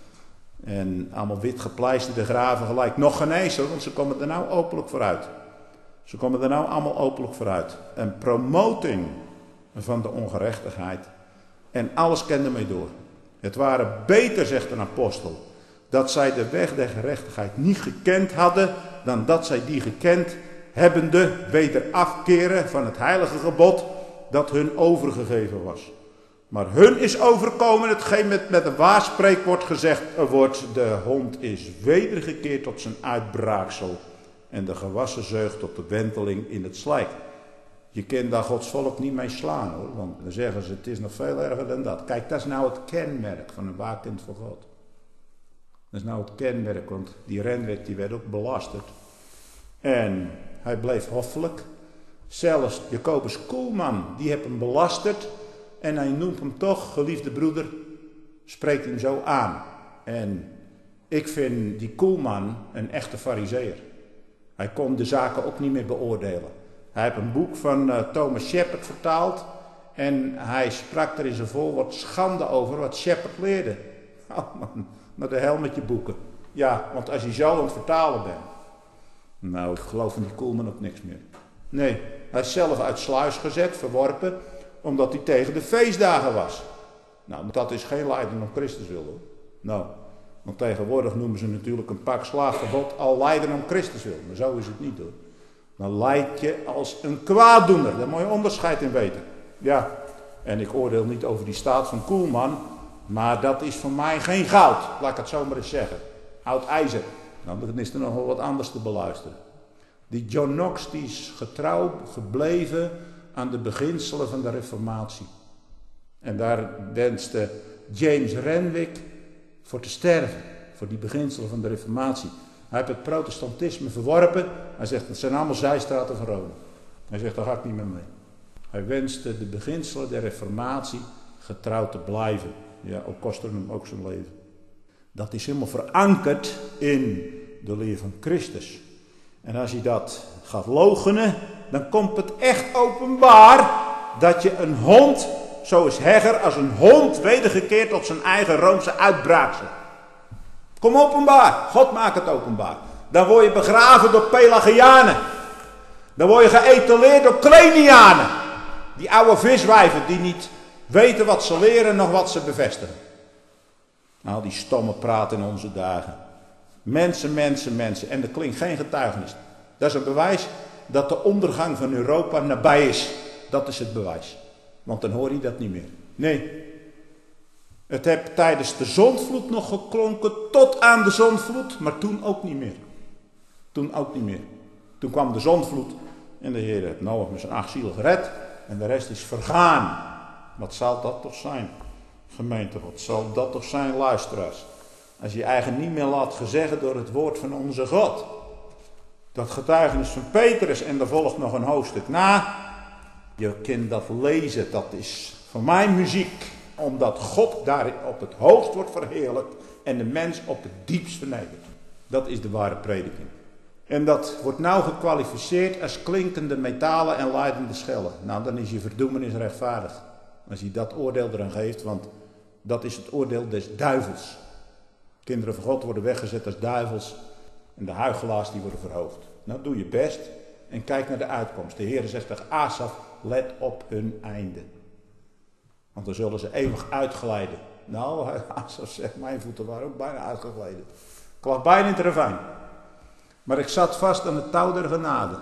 En allemaal wit gepleisterde graven gelijk. Nog genezen, want ze komen er nou openlijk vooruit. Ze komen er nou allemaal openlijk vooruit. Een promoting van de ongerechtigheid. En alles kende mee door. Het waren beter, zegt een apostel, dat zij de weg der gerechtigheid niet gekend hadden, dan dat zij die gekend hebbende weder afkeren van het heilige gebod dat hun overgegeven was. Maar hun is overkomen hetgeen met een waar spreekwoord gezegd wordt, de hond is wedergekeerd tot zijn uitbraaksel en de gewassen zeug tot de wenteling in het slijk. Je kunt daar Gods volk niet mee slaan hoor, want dan zeggen ze het is nog veel erger dan dat. Kijk, dat is nou het kenmerk van een waar kind van God. Dat is nou het kenmerk, want die Renwick die werd ook belasterd. En hij bleef hoffelijk. Zelfs Jacobus Koelman, die heeft hem belasterd. En hij noemt hem toch, geliefde broeder, spreekt hem zo aan. En ik vind die Koelman een echte farizeer. Hij kon de zaken ook niet meer beoordelen. Hij heeft een boek van Thomas Shepard vertaald. En hij sprak er in zijn voorwoord schande over wat Shepard leerde. Oh man, naar de hel met je boeken. Ja, want als je zo aan het vertalen bent. Nou, ik geloof van die Koelman ook niks meer. Nee, hij is zelf uit sluis gezet, verworpen, omdat hij tegen de feestdagen was. Nou, dat is geen lijden om Christus wil hoor. Nou, want tegenwoordig noemen ze natuurlijk een pak slaafverbod al lijden om Christus wil. Maar zo is het niet hoor. Dan lijd je als een kwaaddoener. Daar moet je onderscheid in weten. Ja, en ik oordeel niet over die staat van Koelman. Maar dat is voor mij geen goud. Laat ik het zo maar eens zeggen. Oud ijzer. Nou, dan is er nog wel wat anders te beluisteren. Die John Knox die is getrouw gebleven aan de beginselen van de reformatie. En daar wenste James Renwick voor te sterven. Voor die beginselen van de reformatie. Hij heeft het protestantisme verworpen. Hij zegt, het zijn allemaal zijstraten van Rome. Hij zegt, daar ga ik niet meer mee. Hij wenste de beginselen der reformatie getrouw te blijven. Ja, ook kostte hem ook zijn leven. Dat is helemaal verankerd in de leer van Christus. En als je dat gaat loochenen, dan komt het echt openbaar dat je een hond, zo is Hegger, als een hond wedergekeerd tot zijn eigen Roomse uitbraaksel. Kom openbaar. God maakt het openbaar. Dan word je begraven door Pelagianen. Dan word je geëtaleerd door Klenianen. Die oude viswijven die niet Weten wat ze leren, nog wat ze bevestigen. Nou, die stomme praat in onze dagen. Mensen, mensen, mensen. En dat klinkt geen getuigenis. Dat is een bewijs dat de ondergang van Europa nabij is. Dat is het bewijs. Want dan hoor je dat niet meer. Nee. Het heeft tijdens de zondvloed nog geklonken tot aan de zondvloed. Maar toen ook niet meer. Toen ook niet meer. Toen kwam de zondvloed. En de Heer heeft Noach met zijn 8 zielen gered. En de rest is vergaan. Wat zal dat toch zijn? Gemeente, wat zal dat toch zijn, luisteraars? Als je eigen niet meer laat gezeggen door het woord van onze God. Dat getuigenis van Petrus en er volgt nog een hoofdstuk na. Je kunt dat lezen, dat is voor mij muziek. Omdat God daar op het hoogst wordt verheerlijkt en de mens op het diepst vernederd. Dat is de ware prediking. En dat wordt nou gekwalificeerd als klinkende metalen en leidende schellen. Nou, dan is je verdoemenis rechtvaardig. Als je dat oordeel eraan geeft, want dat is het oordeel des duivels. Kinderen van God worden weggezet als duivels en de huichelaars die worden verhoogd. Nou, doe je best en kijk naar de uitkomst. De Heer zegt tegen Asaf, let op hun einde. Want dan zullen ze eeuwig uitglijden. Nou, Asaf zegt, mijn voeten waren ook bijna uitgegleden. Ik lag bijna in het ravijn. Maar ik zat vast aan het touw der genade.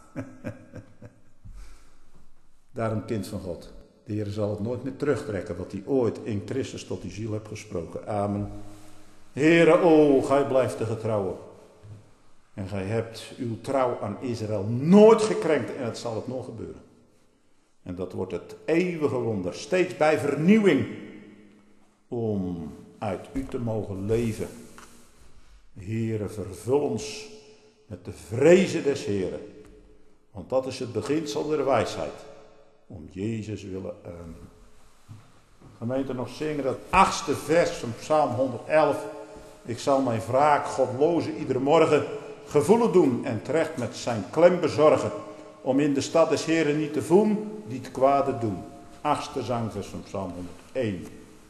Daarom, kind van God. De Heer zal het nooit meer terugtrekken wat hij ooit in Christus tot die ziel heeft gesproken. Amen. Heere, o, gij blijft de getrouwe. En gij hebt uw trouw aan Israël nooit gekrenkt en het zal het nog gebeuren. En dat wordt het eeuwige wonder, steeds bij vernieuwing, om uit u te mogen leven. Heere, vervul ons met de vrezen des Heeren, want dat is het beginsel der wijsheid. Om Jezus willen. Gemeente, nog zingen dat 8e vers van Psalm 111. Ik zal mijn wraak godlozen iedere morgen gevoelen doen en terecht met zijn klem bezorgen. Om in de stad des Heren niet te voelen die het kwade doen. 8e zangvers van Psalm 101.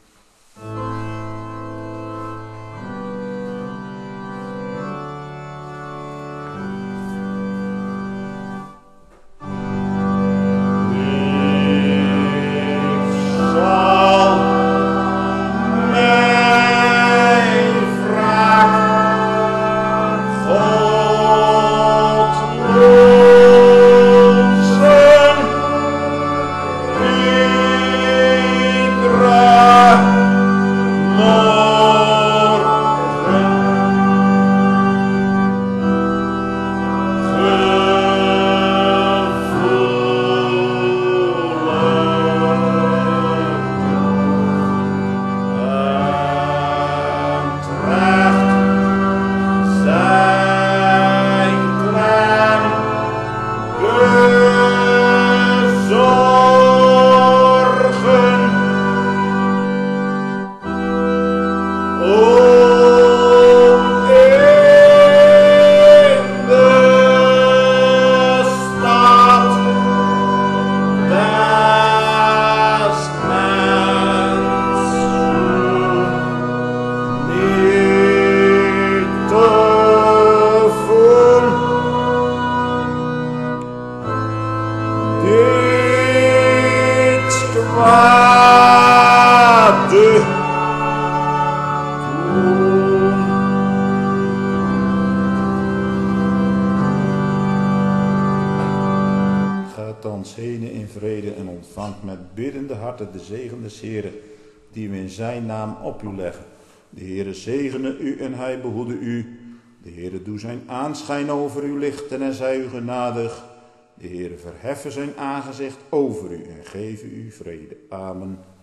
De zegen des Heren, die we in zijn naam op u leggen. De Heere zegene u en hij behoede u. De Heere doe zijn aanschijn over u lichten en zij u genadig. De Heere verheffen zijn aangezicht over u en geven u vrede. Amen.